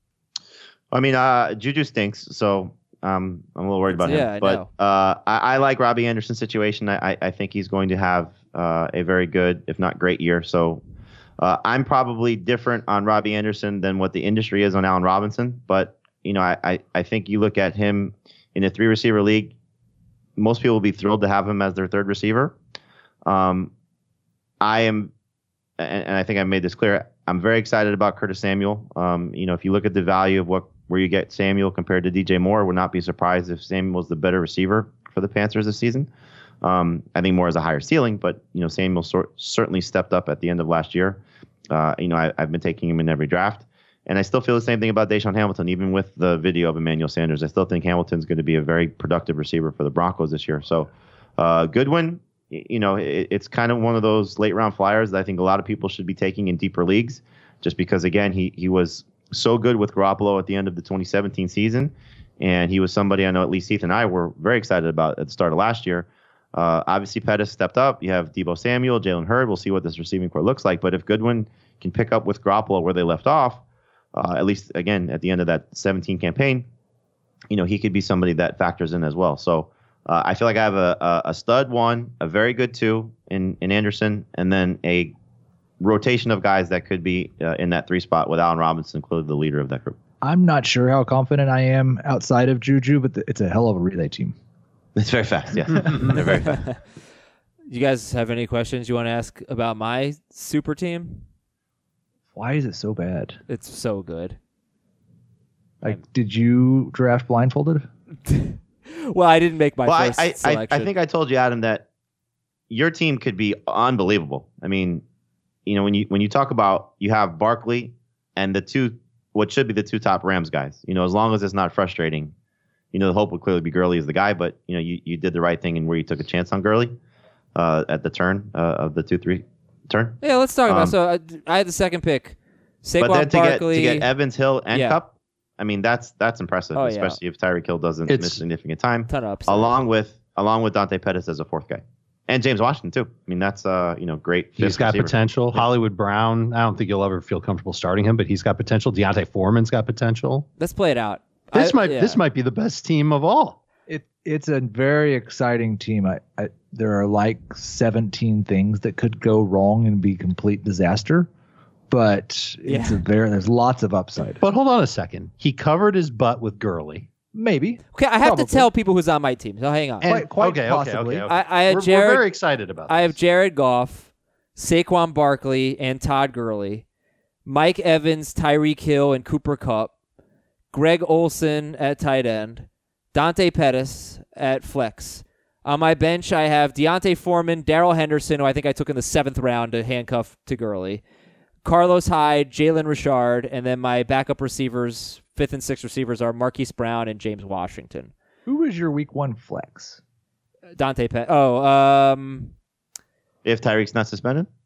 [SPEAKER 6] I mean, uh, Juju stinks, so um, I'm a little worried about
[SPEAKER 3] Yeah, I
[SPEAKER 6] him. But
[SPEAKER 3] know.
[SPEAKER 6] uh, I, I like Robbie Anderson's situation. I, I, I think he's going to have uh, a very good, if not great, year. So uh, I'm probably different on Robbie Anderson than what the industry is on Allen Robinson. But you know, I, I, I think you look at him in a three-receiver league, most people will be thrilled to have him as their third receiver. Um, I am, and, and I think I made this clear, I'm very excited about Curtis Samuel. Um, you know, if you look at the value of what where you get Samuel compared to D J Moore, would not be surprised if Samuel was the better receiver for the Panthers this season. Um, I think Moore has a higher ceiling, but you know, Samuel sort, certainly stepped up at the end of last year. Uh, you know, I, I've been taking him in every draft. And I still feel the same thing about Deshaun Hamilton, even with the video of Emmanuel Sanders. I still think Hamilton's going to be a very productive receiver for the Broncos this year. So uh, Goodwin, you know, it, it's kind of one of those late round flyers that I think a lot of people should be taking in deeper leagues, just because, again, he he was so good with Garoppolo at the end of the twenty seventeen season. And he was somebody I know at least Heath and I were very excited about at the start of last year. Uh, obviously, Pettis stepped up. You have Deebo Samuel, Jalen Hurd. We'll see what this receiving core looks like. But if Goodwin can pick up with Garoppolo where they left off, Uh, at least, again, at the end of that seventeen campaign, you know, he could be somebody that factors in as well. So uh, I feel like I have a, a, a stud one, a very good two in, in Anderson, and then a rotation of guys that could be uh, in that three spot with Allen Robinson included the leader of that group.
[SPEAKER 5] I'm not sure how confident I am outside of Juju, but the, it's a hell of a relay team.
[SPEAKER 6] It's very fast, yeah. They're very fast.
[SPEAKER 3] You guys have any questions you want to ask about my super team?
[SPEAKER 5] Why is it so bad?
[SPEAKER 3] It's so good.
[SPEAKER 5] Like, did you draft blindfolded?
[SPEAKER 3] Well, I didn't make my
[SPEAKER 6] well,
[SPEAKER 3] first
[SPEAKER 6] I, I,
[SPEAKER 3] selection.
[SPEAKER 6] I think I told you, Adam, that your team could be unbelievable. I mean, you know, when you when you talk about you have Barkley and the two, what should be the two top Rams guys. You know, as long as it's not frustrating, you know, the hope would clearly be Gurley as the guy. But you know, you, you did the right thing in where you took a chance on Gurley uh, at the turn uh, of the two three turn.
[SPEAKER 3] Yeah, let's talk about.
[SPEAKER 6] Um,
[SPEAKER 3] So I, I had the second pick. Saquon
[SPEAKER 6] But then to
[SPEAKER 3] Barkley.
[SPEAKER 6] get to get Evans, Hill, and
[SPEAKER 3] Yeah.
[SPEAKER 6] Cup, I mean that's that's impressive,
[SPEAKER 3] Oh, yeah.
[SPEAKER 6] especially if Tyreek Hill doesn't
[SPEAKER 4] It's-
[SPEAKER 6] miss significant time.
[SPEAKER 3] ton of upside.
[SPEAKER 6] Along with along with Dante Pettis as a fourth guy, and James Washington too. I mean that's uh you know great.
[SPEAKER 4] He's
[SPEAKER 6] fifth
[SPEAKER 4] got
[SPEAKER 6] receiver.
[SPEAKER 4] potential. Hollywood Brown, I don't think you'll ever feel comfortable starting him, but he's got potential. Deontay Foreman's got potential.
[SPEAKER 3] Let's play it out.
[SPEAKER 4] This
[SPEAKER 3] I-
[SPEAKER 4] might
[SPEAKER 3] yeah.
[SPEAKER 4] this might be the best team of all.
[SPEAKER 5] It it's a very exciting team. I, I there are like seventeen things that could go wrong and be complete disaster, but it's
[SPEAKER 3] Yeah.
[SPEAKER 5] a very there's lots of upside.
[SPEAKER 4] But hold on a second. He covered his butt with Gurley.
[SPEAKER 5] Maybe.
[SPEAKER 3] Okay, I have
[SPEAKER 5] Probably.
[SPEAKER 3] to tell people who's on my team. So hang on.
[SPEAKER 4] And-
[SPEAKER 5] Quite- quite
[SPEAKER 4] okay,
[SPEAKER 5] possibly.
[SPEAKER 4] okay, okay, okay.
[SPEAKER 3] I, I had
[SPEAKER 4] we're,
[SPEAKER 3] Jared.
[SPEAKER 4] we're very excited about
[SPEAKER 3] I have
[SPEAKER 4] this.
[SPEAKER 3] Jared Goff, Saquon Barkley, and Todd Gurley, Mike Evans, Tyreek Hill, and Cooper Kupp, Greg Olson at tight end, Dante Pettis at flex. On my bench, I have Deontay Foreman, Darrell Henderson, who I think I took in the seventh round to handcuff to Gurley, Carlos Hyde, Jalen Richard, and then my backup receivers, fifth and sixth receivers, are Marquise Brown and James Washington.
[SPEAKER 5] Who was your week one flex?
[SPEAKER 3] Dante Pettis. Oh, um...
[SPEAKER 6] If Tyreek's not suspended,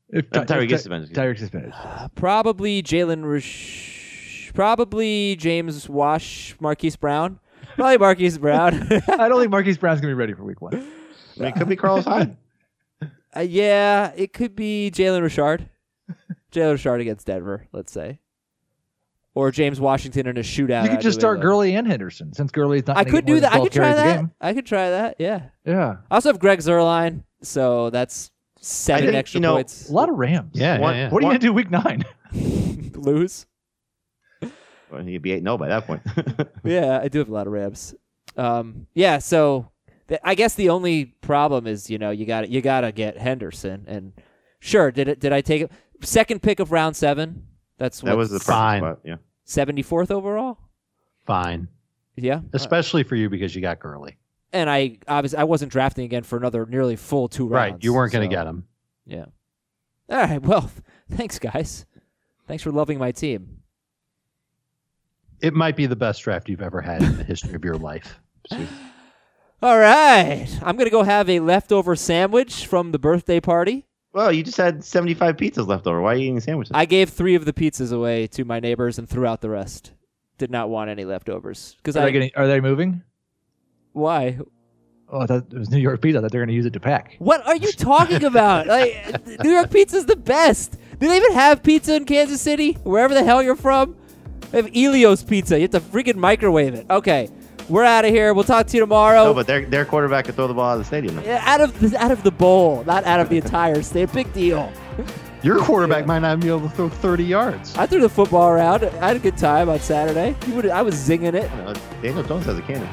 [SPEAKER 5] If
[SPEAKER 6] Uh, Tyreek
[SPEAKER 5] if
[SPEAKER 6] gets suspended.
[SPEAKER 5] Tyreek suspended.
[SPEAKER 3] Uh, probably Jalen Rush. Probably James Wash, Marquise Brown. Probably Marquise Brown.
[SPEAKER 5] I don't think Marquise Brown's gonna be ready for week one.
[SPEAKER 6] I mean, it could be Carlos Hyde.
[SPEAKER 3] uh, yeah, it could be Jalen Richard. Jalen Richard against Denver, let's say. Or James Washington in a shootout.
[SPEAKER 5] You could
[SPEAKER 3] at
[SPEAKER 5] just
[SPEAKER 3] New
[SPEAKER 5] start
[SPEAKER 3] England.
[SPEAKER 5] Gurley and Henderson since Gurley's not.
[SPEAKER 3] I
[SPEAKER 5] gonna
[SPEAKER 3] could
[SPEAKER 5] get more
[SPEAKER 3] do
[SPEAKER 5] than
[SPEAKER 3] that. I
[SPEAKER 5] twelve
[SPEAKER 3] could try
[SPEAKER 5] carries a
[SPEAKER 3] that.
[SPEAKER 5] game.
[SPEAKER 3] I could try that. Yeah.
[SPEAKER 5] Yeah,
[SPEAKER 3] I also have Greg Zerline, so that's seven
[SPEAKER 6] think,
[SPEAKER 3] extra
[SPEAKER 6] you know,
[SPEAKER 3] points.
[SPEAKER 5] a lot of Rams.
[SPEAKER 4] Yeah,
[SPEAKER 6] What-
[SPEAKER 4] yeah, yeah.
[SPEAKER 5] What are you
[SPEAKER 6] What-
[SPEAKER 5] gonna do week nine?
[SPEAKER 3] Lose.
[SPEAKER 6] Well, he'd be eight no by that point.
[SPEAKER 3] Yeah, I do have a lot of Rams. Um, yeah, so th- I guess the only problem is, you know, you got you got to get Henderson, and sure, did it? Did I take it? Second pick of round seven? That's
[SPEAKER 6] that
[SPEAKER 3] what,
[SPEAKER 6] was the perfect
[SPEAKER 4] Fine.
[SPEAKER 6] spot. Yeah.
[SPEAKER 3] seventy-fourth overall.
[SPEAKER 4] Fine.
[SPEAKER 3] Yeah,
[SPEAKER 4] Especially for you because you got Gurley.
[SPEAKER 3] and I obviously I wasn't drafting again for another nearly full two rounds.
[SPEAKER 4] Right. You weren't going
[SPEAKER 3] so,
[SPEAKER 4] to get him.
[SPEAKER 3] Yeah. All right. Well, thanks, guys. Thanks for loving my team.
[SPEAKER 4] It might be the best draft you've ever had in the history of your life.
[SPEAKER 3] All right. I'm going to go have a leftover sandwich from the birthday party.
[SPEAKER 6] Well, you just had seventy-five pizzas left over. Why are you eating sandwiches?
[SPEAKER 3] I gave three of the pizzas away to my neighbors and threw out the rest. Did not want any leftovers. Because
[SPEAKER 5] Are
[SPEAKER 3] I
[SPEAKER 5] they getting? Are they moving?
[SPEAKER 3] Why?
[SPEAKER 5] Oh, I thought it was New York Pizza. I thought they're gonna use it to pack.
[SPEAKER 3] What are you talking about? Like, New York pizza's the best. Do they even have pizza in Kansas City? Wherever the hell you're from? They have Elios pizza. You have to freaking microwave it. Okay. We're out of here. We'll talk to you tomorrow.
[SPEAKER 6] no, but their their quarterback could throw the ball out of the stadium.
[SPEAKER 3] Yeah, out of the, out of the bowl, not out of the entire state. Big deal.
[SPEAKER 4] Your quarterback might not be able to throw thirty yards.
[SPEAKER 3] I threw the football around. I had a good time on Saturday. He would. I was zinging it.
[SPEAKER 6] You know, Daniel Jones has a cannon.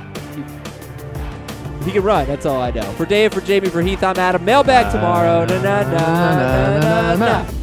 [SPEAKER 3] He can run. That's all I know. For Dave, for Jamie, for Heath, I'm Adam. Mailbag tomorrow. Na na na na na na.